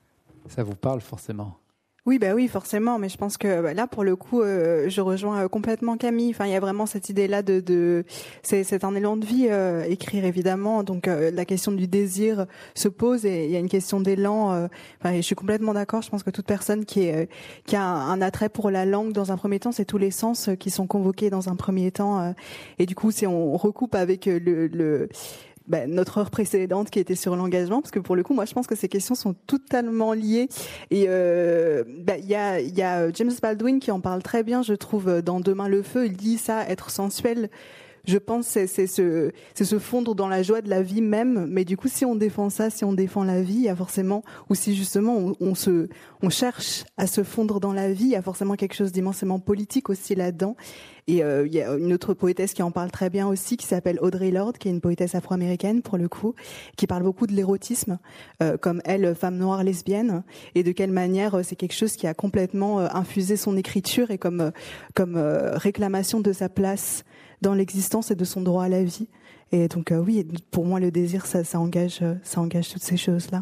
Ça vous parle forcément ? Oui, bah oui, forcément, mais je pense que bah, là, pour le coup, euh, je rejoins euh, complètement Camille. Enfin, il y a vraiment cette idée-là de, de c'est, c'est un élan de vie, euh, écrire évidemment. Donc, euh, la question du désir se pose et il y a une question d'élan. Euh, enfin, je suis complètement d'accord. Je pense que toute personne qui est, euh, qui a un, un attrait pour la langue dans un premier temps, c'est tous les sens euh, qui sont convoqués dans un premier temps. Euh, et du coup, si on recoupe avec euh, le, le Ben, notre heure précédente qui était sur l'engagement, parce que pour le coup, moi, je pense que ces questions sont totalement liées. Et euh, ben, y a, y a James Baldwin qui en parle très bien, je trouve, dans Demain le feu. Il dit ça, être sensuel. Je pense c'est c'est se c'est se fondre dans la joie de la vie même, mais du coup si on défend ça, si on défend la vie, il y a forcément, ou si justement on, on se on cherche à se fondre dans la vie, il y a forcément quelque chose d'immensément politique aussi là-dedans. Et euh, il y a une autre poétesse qui en parle très bien aussi, qui s'appelle Audre Lorde, qui est une poétesse afro-américaine pour le coup, qui parle beaucoup de l'érotisme, euh, comme elle, femme noire lesbienne, et de quelle manière euh, c'est quelque chose qui a complètement euh, infusé son écriture et comme euh, comme euh, réclamation de sa place dans l'existence et de son droit à la vie. Et donc euh, oui, pour moi le désir, ça, ça engage, ça engage toutes ces choses-là.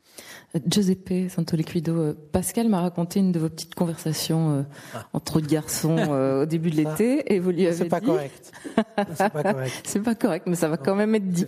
Giuseppe Santoliquido, Pascal m'a raconté une de vos petites conversations euh, ah. entre garçons euh, au début de l'été, ah. et vous lui avez c'est dit... Pas correct. C'est pas correct. C'est pas correct, mais ça va quand même être dit.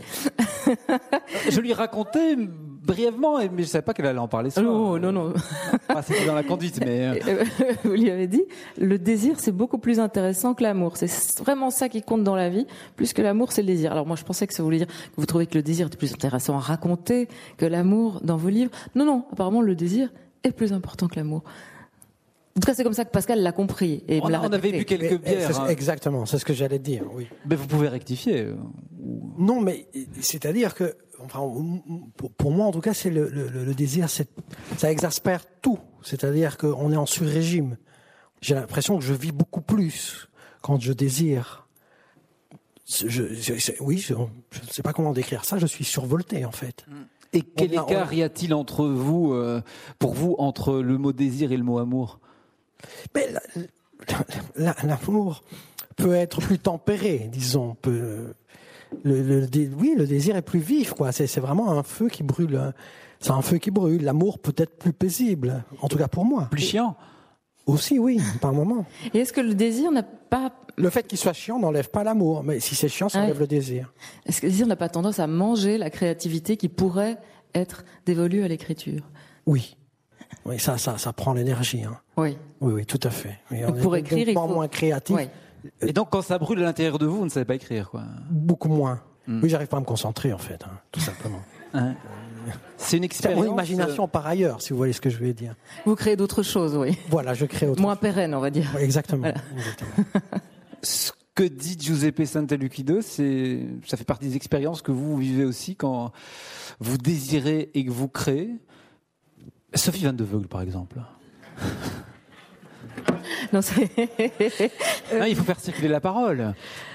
Je lui racontais brièvement, mais je savais pas qu'elle allait en parler. Non, non, non. Ah, c'était dans la conduite, mais... Vous lui avez dit, le désir, c'est beaucoup plus intéressant que l'amour. C'est vraiment ça qui compte dans la vie, plus que l'amour, c'est le désir. Alors moi, je pensais que ça voulait dire que vous trouvez que le désir était plus intéressant à raconter que l'amour dans vos livres. Non, non, apparemment, le désir est plus important que l'amour. En tout cas, c'est comme ça que Pascal l'a compris. Et on, l'a on avait bu quelques mais, bières. C'est, hein. Exactement, c'est ce que j'allais dire, oui. Mais vous pouvez rectifier. Non, mais c'est-à-dire que, enfin, pour, pour moi, en tout cas, c'est le, le, le désir, c'est, ça exaspère tout. C'est-à-dire qu'on est en sur-régime. J'ai l'impression que je vis beaucoup plus quand je désire. Je, je, oui, je ne sais pas comment décrire ça, je suis survolté, en fait. Et quel on a, écart on... y a-t-il entre vous, euh, pour vous, entre le mot désir et le mot amour ? Mais la, la, l'amour peut être plus tempéré, disons. Peut, le, le, le, oui, le désir est plus vif, quoi. C'est, c'est vraiment un feu qui brûle. C'est un feu qui brûle. L'amour peut être plus paisible, en tout cas pour moi. Plus chiant. Aussi, oui, par moment. Et est-ce que le désir n'a pas... Le fait qu'il soit chiant n'enlève pas l'amour, mais si c'est chiant, ça enlève ouais. le désir. Est-ce que le désir n'a pas tendance à manger la créativité qui pourrait être dévolue à l'écriture? Oui. Oui, ça, ça, ça prend l'énergie. Hein. Oui. Oui, oui, tout à fait. Oui, on pour est écrire, il faut... moins créatif. Oui. Et donc, quand ça brûle à l'intérieur de vous, vous ne savez pas écrire, quoi. Beaucoup moins. Mm. Oui, j'arrive pas à me concentrer, en fait, hein, tout simplement. Hein. C'est une expérience. C'est mon imagination par ailleurs, si vous voyez ce que je veux dire. Vous créez d'autres choses, oui. Voilà, je crée autre Moins chose. pérenne, on va dire. Oui, exactement. Voilà. exactement. Ce que dit Giuseppe Santalucido, c'est, ça fait partie des expériences que vous vivez aussi quand vous désirez et que vous créez. Sophie Van de Vogel, par exemple. Non, c'est... non, il faut faire circuler la parole.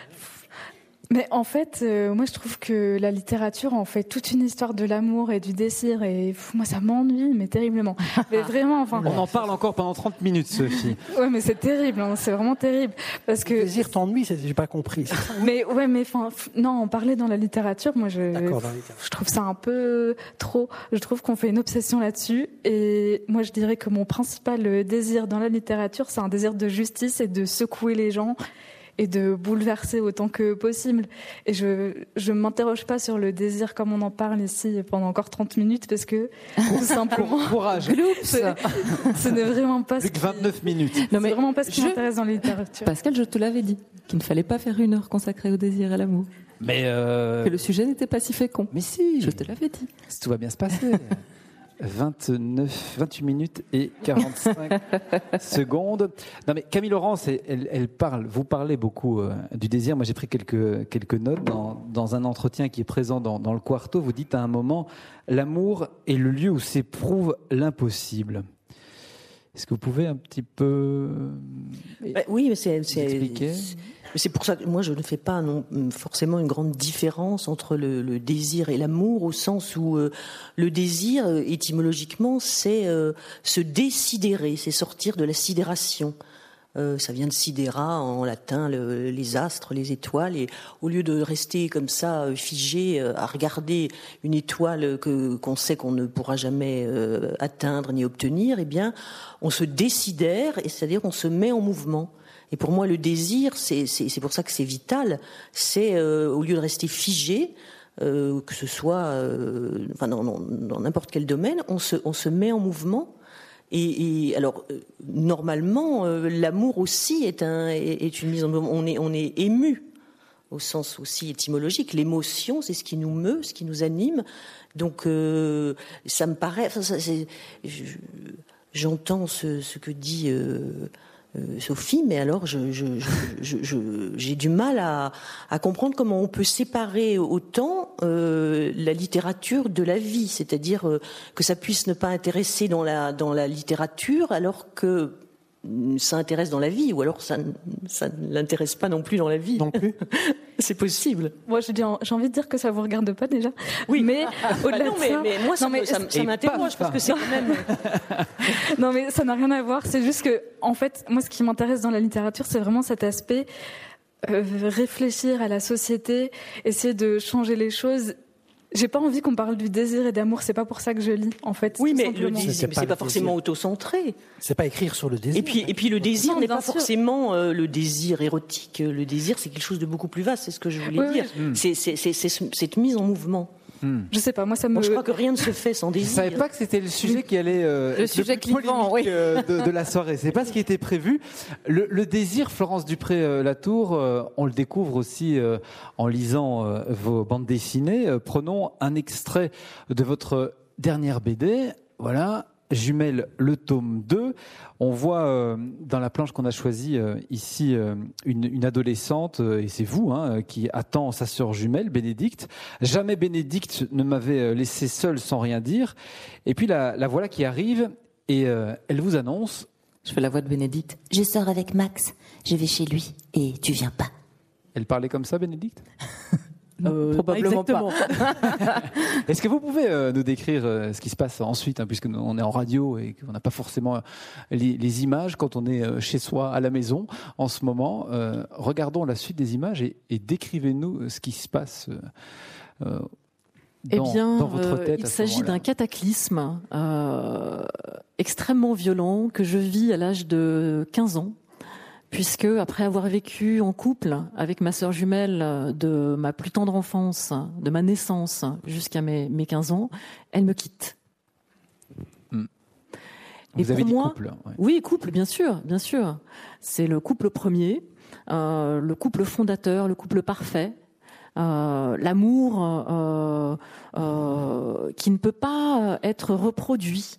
Mais en fait, euh, moi je trouve que la littérature en fait toute une histoire de l'amour et du désir et pff, moi ça m'ennuie mais terriblement. Mais vraiment, enfin. On en parle encore pendant trente minutes, Sophie. Ouais, mais c'est terrible, hein, c'est vraiment terrible parce que. Le désir t'ennuie, c'est, j'ai pas compris. Mais ouais, mais enfin, non, en parler dans la littérature, moi je. D'accord, dans la littérature. Je trouve ça un peu trop. Je trouve qu'on fait une obsession là-dessus et moi je dirais que mon principal désir dans la littérature, c'est un désir de justice et de secouer les gens. Et de bouleverser autant que possible. Et je je m'interroge pas sur le désir comme on en parle ici pendant encore trente minutes parce que tout simplement courage. C'est, ce n'est vraiment pas. Plus que vingt-neuf minutes. Non mais c'est vraiment pas ce qui je... m'intéresse dans la littérature. Pascal, je te l'avais dit qu'il ne fallait pas faire une heure consacrée au désir et à l'amour. Mais euh... que le sujet n'était pas si fécond. Mais si. Je te l'avais dit. Tout va bien se passer. vingt-neuf, vingt-huit minutes et quarante-cinq secondes. Non mais Camille Laurence, elle, elle parle, vous parlez beaucoup euh, du désir. Moi j'ai pris quelques, quelques notes dans, dans un entretien qui est présent dans, dans le Quarto. Vous dites à un moment, l'amour est le lieu où s'éprouve l'impossible. Est-ce que vous pouvez un petit peu bah, oui, mais c'est, c'est, expliquer c'est, c'est pour ça que moi je ne fais pas non, forcément une grande différence entre le, le désir et l'amour, au sens où euh, le désir, étymologiquement, c'est euh, se désidérer, c'est sortir de la sidération. Euh, ça vient de sidera en latin, le, les astres, les étoiles, et au lieu de rester comme ça figé à regarder une étoile que qu'on sait qu'on ne pourra jamais euh, atteindre ni obtenir, eh bien, on se désidère, et c'est-à-dire on se met en mouvement. Et pour moi, le désir, c'est c'est, c'est pour ça que c'est vital. C'est euh, au lieu de rester figé, euh, que ce soit, euh, enfin dans, dans, dans n'importe quel domaine, on se on se met en mouvement. Et, et alors euh, normalement, euh, l'amour aussi est un est, est une mise en mouvement. On est on est ému au sens aussi étymologique. L'émotion, c'est ce qui nous meut, ce qui nous anime. Donc euh, ça me paraît. Enfin, ça, c'est, je, j'entends ce, ce que dit euh, euh, Sophie, mais alors je, je, je, je, je, j'ai du mal à, à comprendre comment on peut séparer autant euh, la littérature de la vie, c'est-à-dire euh, que ça puisse ne pas intéresser dans la dans la littérature alors que ça intéresse dans la vie, ou alors ça ça ne l'intéresse pas non plus dans la vie. Non plus. C'est possible. Moi, j'ai, j'ai envie de dire que ça vous regarde pas déjà. Oui, mais ah, au-delà non, de mais, ça, mais moi ça, non, mais, me, ça, ça m'interroge parce que c'est quand même. Non, mais ça n'a rien à voir. C'est juste que, en fait, moi, ce qui m'intéresse dans la littérature, c'est vraiment cet aspect euh, réfléchir à la société, essayer de changer les choses. J'ai pas envie qu'on parle du désir et d'amour, c'est pas pour ça que je lis, en fait. Oui, mais simplement. le désir, c'est pas, c'est pas forcément auto-centré. C'est pas écrire sur le désir. Et puis, et puis le désir non, n'est pas sûr. forcément euh, le désir érotique. Le désir, c'est quelque chose de beaucoup plus vaste, c'est ce que je voulais oui, dire. Oui. C'est, c'est, c'est, c'est cette mise en mouvement. Hmm. Je sais pas, moi ça me. Bon, je crois que rien ne se fait sans désir. Je savais pas que c'était le sujet qui allait euh, le sujet clivant, oui. euh, de, de la soirée. C'est pas ce qui était prévu. Le, le désir, Florence Dupré-Latour, euh, on le découvre aussi euh, en lisant euh, vos bandes dessinées. Euh, prenons un extrait de votre dernière B D. Voilà. Jumelle, le tome deux. On voit euh, dans la planche qu'on a choisie euh, ici euh, une, une adolescente, euh, et c'est vous, hein, qui attend sa sœur jumelle, Bénédicte. Jamais Bénédicte ne m'avait laissé seule sans rien dire. Et puis la, la voilà qui arrive et euh, elle vous annonce. Je fais la voix de Bénédicte. Je sors avec Max, je vais chez lui et tu viens pas. Elle parlait comme ça, Bénédicte ? Euh, Probablement pas. pas. Est-ce que vous pouvez euh, nous décrire euh, ce qui se passe ensuite, hein, puisque nous, on est en radio et qu'on n'a pas forcément les, les images quand on est euh, chez soi à la maison en ce moment. Euh, regardons la suite des images et, et décrivez-nous ce qui se passe euh, dans, eh bien, dans votre tête. Euh, il à ce s'agit moment-là. d'un cataclysme euh, extrêmement violent que je vis à l'âge de quinze ans. Puisque, après avoir vécu en couple avec ma sœur jumelle de ma plus tendre enfance, de ma naissance jusqu'à mes, mes quinze ans, elle me quitte. Mmh. Et Vous avez pour dit moi, couple. Ouais. Oui, couple, bien sûr, bien sûr. C'est le couple premier, euh, le couple fondateur, le couple parfait. Euh, l'amour euh, euh, qui ne peut pas être reproduit.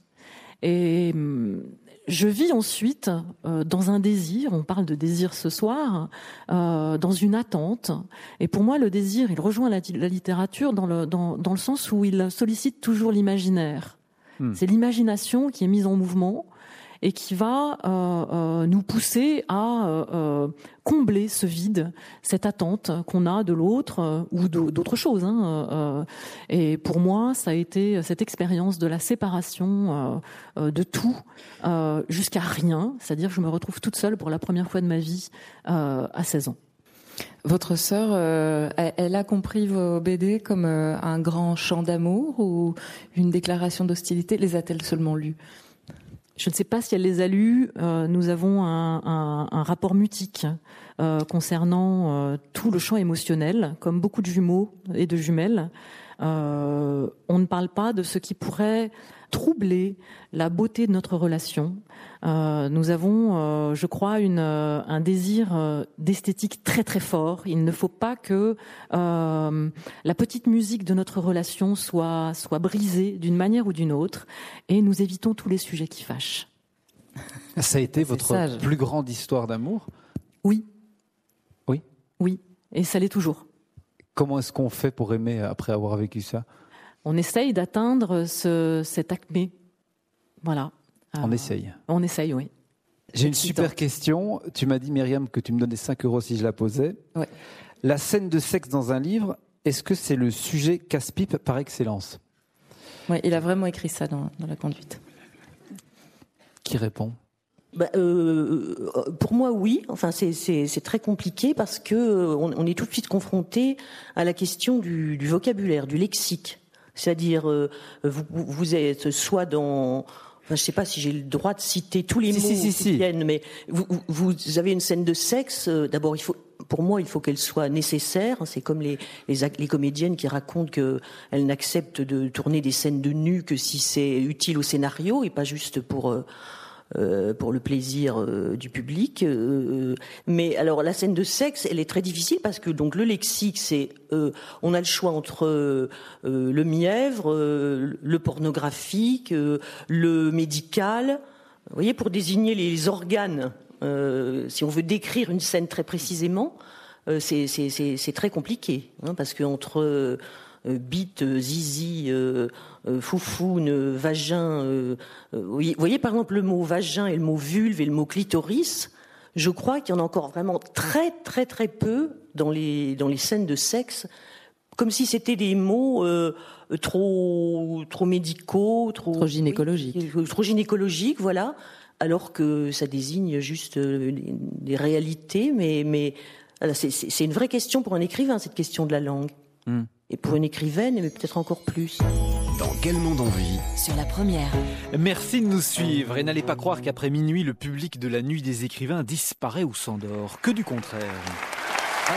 Et je vis ensuite euh, dans un désir, on parle de désir ce soir, euh, dans une attente. Et pour moi, le désir, il rejoint la, la littérature dans le, dans, dans le sens où il sollicite toujours l'imaginaire. Hmm. C'est l'imagination qui est mise en mouvement et qui va euh, euh, nous pousser à euh, combler ce vide, cette attente qu'on a de l'autre euh, ou d'autres choses. Hein, euh, et pour moi, ça a été cette expérience de la séparation euh, de tout euh, jusqu'à rien, c'est-à-dire que je me retrouve toute seule pour la première fois de ma vie euh, à seize ans. Votre sœur, euh, elle a compris vos B D comme euh, un grand chant d'amour ou une déclaration d'hostilité? Les a-t-elle seulement lus? Je ne sais pas si elle les a lus. Euh, nous avons un, un, un rapport mutique euh, concernant euh, tout le champ émotionnel, comme beaucoup de jumeaux et de jumelles. Euh, on ne parle pas de ce qui pourrait troubler la beauté de notre relation. Euh, nous avons, euh, je crois, une, euh, un désir euh, d'esthétique très très fort. Il ne faut pas que euh, la petite musique de notre relation soit, soit brisée d'une manière ou d'une autre, et nous évitons tous les sujets qui fâchent. Ça a été votre sage. plus grande histoire d'amour? Oui. Oui. Oui, et ça l'est toujours. Comment est-ce qu'on fait pour aimer après avoir vécu ça? On essaye d'atteindre ce, cet acmé. Voilà. On euh, essaye. On essaye, oui. J'ai une super question. Tu m'as dit, Myriam, que tu me donnais cinq euros si je la posais. Ouais. La scène de sexe dans un livre, est-ce que c'est le sujet casse-pipe par excellence? Oui, il a vraiment écrit ça dans, dans la conduite. Qui répond? Bah, euh, pour moi, oui. Enfin, c'est, c'est, c'est très compliqué parce que on, on est tout de suite confronté à la question du, du vocabulaire, du lexique. C'est-à-dire, euh, vous, vous êtes soit dans... Enfin, je sais pas si j'ai le droit de citer tous les si, mots si, si, qui si. viennent, mais vous, vous avez une scène de sexe. Euh, d'abord, il faut, pour moi, il faut qu'elle soit nécessaire. C'est comme les, les, les comédiennes qui racontent qu'elles n'acceptent de tourner des scènes de nu que si c'est utile au scénario et pas juste pour... Euh, Euh, pour le plaisir euh, du public. Euh, mais alors la scène de sexe, elle est très difficile parce que donc le lexique, c'est euh, on a le choix entre euh, le mièvre, euh, le pornographique, euh, le médical. Vous voyez, pour désigner les organes, euh, si on veut décrire une scène très précisément, euh, c'est, c'est, c'est, c'est très compliqué, hein, parce que entre euh, bite, zizi, euh, euh, foufoune, euh, vagin. Euh, euh, vous voyez, par exemple, le mot vagin et le mot vulve et le mot clitoris, je crois qu'il y en a encore vraiment très, très, très peu dans les, dans les scènes de sexe, comme si c'était des mots euh, trop, trop médicaux, trop, trop gynécologiques. Oui, trop gynécologiques, voilà, alors que ça désigne juste euh, des, des réalités, mais, mais voilà, c'est, c'est, c'est une vraie question pour un écrivain, cette question de la langue. Mm. Et pour une écrivaine, mais peut-être encore plus. Dans Quel monde on vit? Sur la première. Merci de nous suivre et n'allez pas croire qu'après minuit, le public de la nuit des écrivains disparaît ou s'endort. Que du contraire. Ah.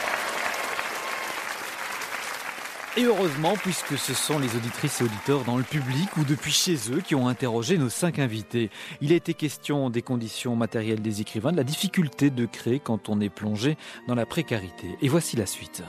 Et heureusement, puisque ce sont les auditrices et auditeurs dans le public ou depuis chez eux qui ont interrogé nos cinq invités. Il a été question des conditions matérielles des écrivains, de la difficulté de créer quand on est plongé dans la précarité. Et voici la suite.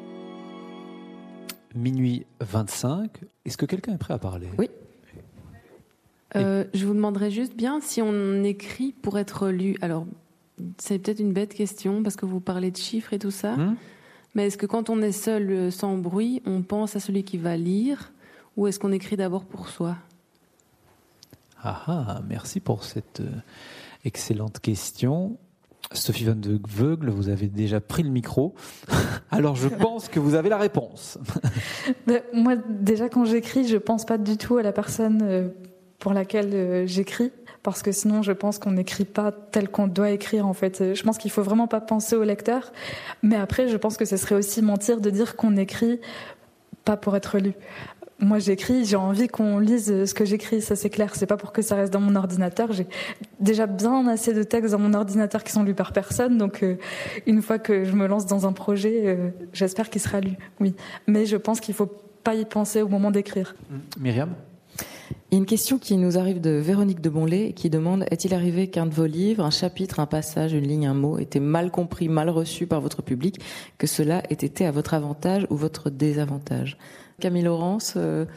Minuit vingt-cinq. Est-ce que quelqu'un est prêt à parler? Oui. Euh, je vous demanderais juste bien si on écrit pour être lu. Alors, c'est peut-être une bête question parce que vous parlez de chiffres et tout ça. Mmh. Mais est-ce que quand on est seul, sans bruit, on pense à celui qui va lire, ou est-ce qu'on écrit d'abord pour soi? Ah ah, merci pour cette euh, excellente question. Sophie Van de Veugle, vous avez déjà pris le micro. Alors je pense que vous avez la réponse. Ben, moi, déjà, quand j'écris, je pense pas du tout à la personne euh, pour laquelle euh, j'écris. Parce que sinon, je pense qu'on n'écrit pas tel qu'on doit écrire, en fait. Je pense qu'il faut vraiment pas penser au lecteur. Mais après, je pense que ce serait aussi mentir de dire qu'on écrit pas pour être lu. Moi, j'écris, j'ai envie qu'on lise ce que j'écris, ça c'est clair. C'est pas pour que ça reste dans mon ordinateur. J'ai déjà bien assez de textes dans mon ordinateur qui sont lus par personne. Donc, euh, une fois que je me lance dans un projet, euh, j'espère qu'il sera lu, oui. Mais je pense qu'il faut pas y penser au moment d'écrire. Myriam ? Il y a une question qui nous arrive de Véronique de Bonlay qui demande: est-il arrivé qu'un de vos livres, un chapitre, un passage, une ligne, un mot, était mal compris, mal reçu par votre public, que cela ait été à votre avantage ou votre désavantage? Camille Laurence euh...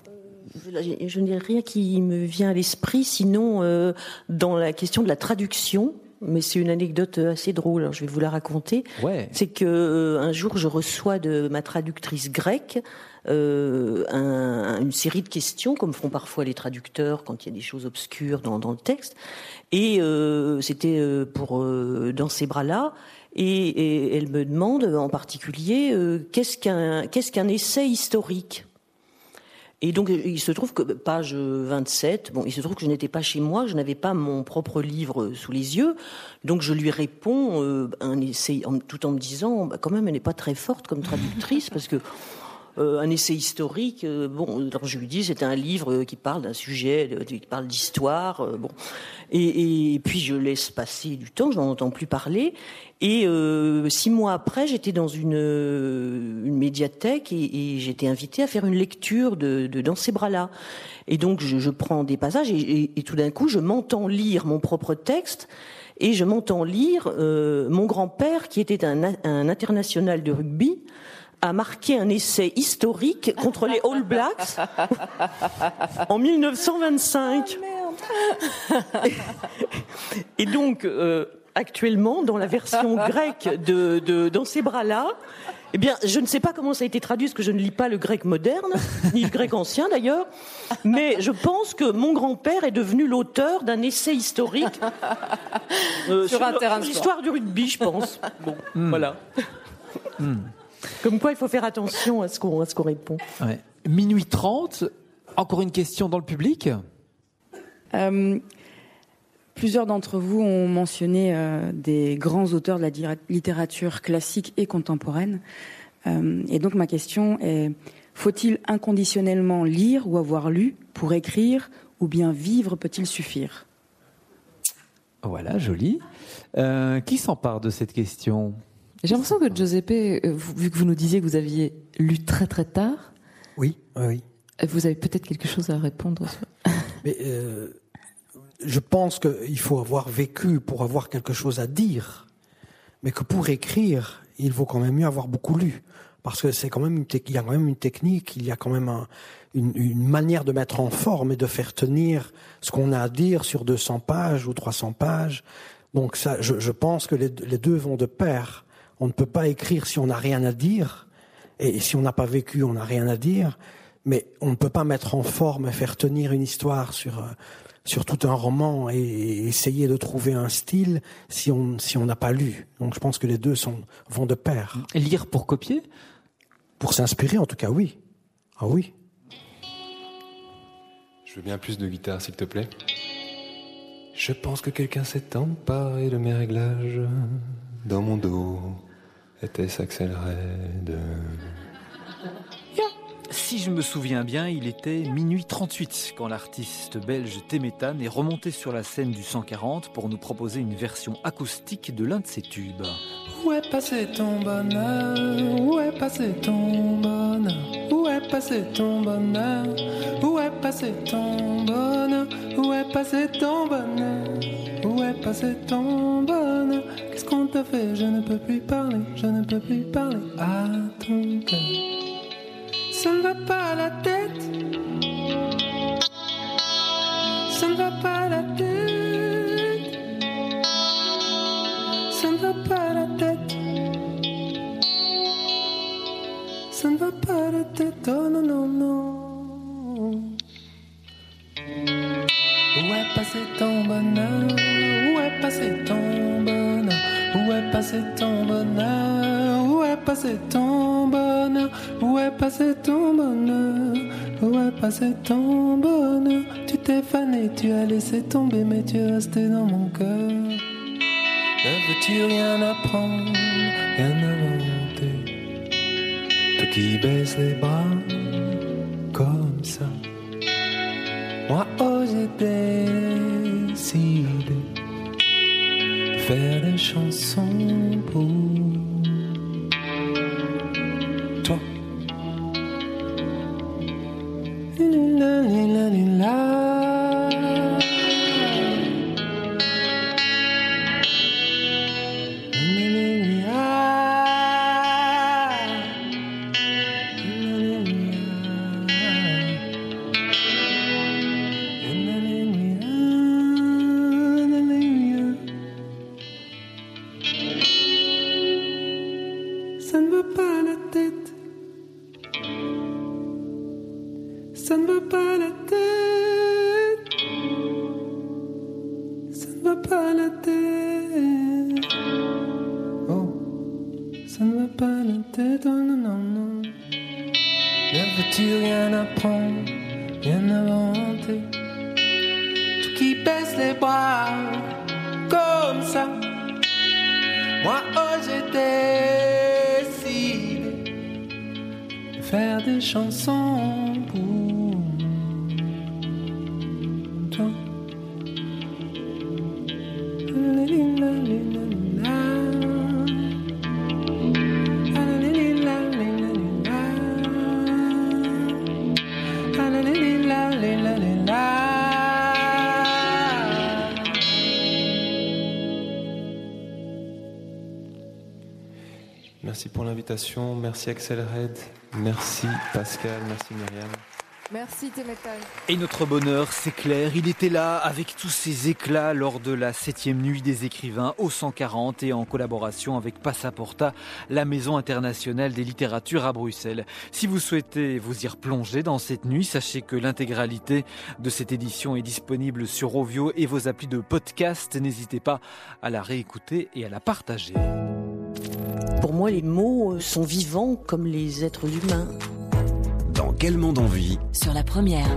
je, je n'ai rien qui me vient à l'esprit, sinon euh, dans la question de la traduction. Mais c'est une anecdote assez drôle, alors je vais vous la raconter. Ouais. C'est que euh, un jour, je reçois de ma traductrice grecque euh, un, une série de questions, comme font parfois les traducteurs quand il y a des choses obscures dans, dans le texte. Et euh, c'était euh, pour euh, Dans ces bras-là. Et, et elle me demande en particulier euh, qu'est-ce qu'un qu'est-ce qu'un essai historique. Et donc, il se trouve que, page vingt-sept, bon, il se trouve que je n'étais pas chez moi, je n'avais pas mon propre livre sous les yeux, donc je lui réponds euh, un essai, en, tout en me disant, bah, quand même, elle n'est pas très forte comme traductrice, parce que euh, un essai historique, euh, bon, alors je lui dis, c'est un livre qui parle d'un sujet, qui parle d'histoire, euh, bon, et, et puis je laisse passer du temps, je n'en entends plus parler. Et euh, six mois après, j'étais dans une, une médiathèque et, et j'étais invitée à faire une lecture de, de Dans ces bras-là. Et donc, je, je prends des passages et, et, et tout d'un coup, je m'entends lire mon propre texte et je m'entends lire euh, mon grand-père, qui était un, un international de rugby, a marqué un essai historique contre les All Blacks en mille neuf cent vingt-cinq. Oh, merde. Et, et donc... Euh, actuellement, dans la version grecque de, de Dans ces bras-là, eh bien, je ne sais pas comment ça a été traduit, parce que je ne lis pas le grec moderne, ni le grec ancien d'ailleurs, mais je pense que mon grand-père est devenu l'auteur d'un essai historique euh, sur, sur, un le, sur l'histoire du rugby, je pense. Bon, mm. Voilà. Mm. Comme quoi, il faut faire attention à ce qu'on, à ce qu'on répond. Ouais. Minuit trente, encore une question dans le public. Euh... Plusieurs d'entre vous ont mentionné euh, des grands auteurs de la littérature classique et contemporaine. Euh, et donc ma question est, faut-il inconditionnellement lire ou avoir lu pour écrire, ou bien vivre peut-il suffire? Voilà, joli. Euh, qui s'empare de cette question? J'ai l'impression que Giuseppe, vu que vous nous disiez que vous aviez lu très très tard... Oui, oui. Vous avez peut-être quelque chose à répondre. Mais... Euh... Je pense qu'il faut avoir vécu pour avoir quelque chose à dire, mais que pour écrire, il vaut quand même mieux avoir beaucoup lu, parce que c'est quand même une te- il y a quand même une technique, il y a quand même un, une, une manière de mettre en forme et de faire tenir ce qu'on a à dire sur deux cents pages ou trois cents pages. Donc ça, je, je pense que les, les deux vont de pair. On ne peut pas écrire si on n'a rien à dire, et si on n'a pas vécu, on n'a rien à dire. Mais on ne peut pas mettre en forme et faire tenir une histoire sur sur tout un roman et essayer de trouver un style si on si on n'a pas lu. Donc je pense que les deux sont vont de pair. Et lire pour copier? Pour s'inspirer, en tout cas, oui. Ah oui. Je veux bien plus de guitare, s'il te plaît. Je pense que quelqu'un s'est emparé de mes réglages. Dans mon dos, était-ce Axel Red? Si je me souviens bien, il était minuit trente-huit quand l'artiste belge Temetan est remonté sur la scène du cent quarante pour nous proposer une version acoustique de l'un de ses tubes. Où est passé ton bonheur? Où est passé ton bonheur? Où est passé ton bonheur? Où est passé ton bonheur? Où est passé ton bonheur? Où est passé ton bonheur? Qu'est-ce qu'on t'a fait? Je ne peux plus parler, je ne peux plus parler à ton cœur. Ça ne va pas à la tête. Ça ne va pas à la tête. Ça ne va pas à la tête. Ça ne va pas à la tête. Oh non, non, non. Où est passé ton bonheur? Où est passé ton bonheur? passé ton bonheur? Où est passé ton bonheur? Où est passé ton bonheur? Tu t'es fané, tu as laissé tomber, mais tu es resté dans mon cœur. Ne veux-tu rien apprendre, rien inventer? Toi qui baisses les bras comme ça. Moi, oh, j'ai décidé de faire des chansons pour toi. La, la, la, la. Ça ne va pas la tête. Ça ne va pas la tête. Ça ne va pas la tête. Oh, ça ne va pas la tête. Oh non, non, non. Ne veux-tu rien apprendre, rien inventer? Toi qui baisse les bras comme ça. Moi, oh, j'ai décidé de faire des chansons pour toi. Merci pour l'invitation, merci Axel Red, merci Pascal, merci Myriam. Merci Témétal. Et notre bonheur s'éclaire, il était là avec tous ses éclats lors de la septième nuit des écrivains au cent quarante et en collaboration avec Passaporta, la maison internationale des littératures à Bruxelles. Si vous souhaitez vous y replonger dans cette nuit, sachez que l'intégralité de cette édition est disponible sur Rovio et vos applis de podcast. N'hésitez pas à la réécouter et à la partager. Pour moi, les mots sont vivants comme les êtres humains. Dans Quel monde on vit? Sur la première.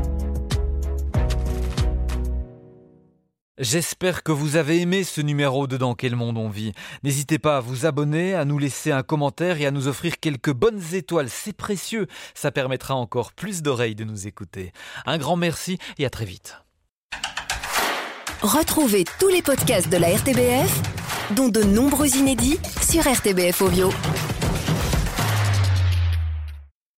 J'espère que vous avez aimé ce numéro de Dans Quel monde on vit. N'hésitez pas à vous abonner, à nous laisser un commentaire et à nous offrir quelques bonnes étoiles. C'est précieux, ça permettra encore plus d'oreilles de nous écouter. Un grand merci et à très vite. Retrouvez tous les podcasts de la R T B F, dont de nombreux inédits, sur R T B F Ovio.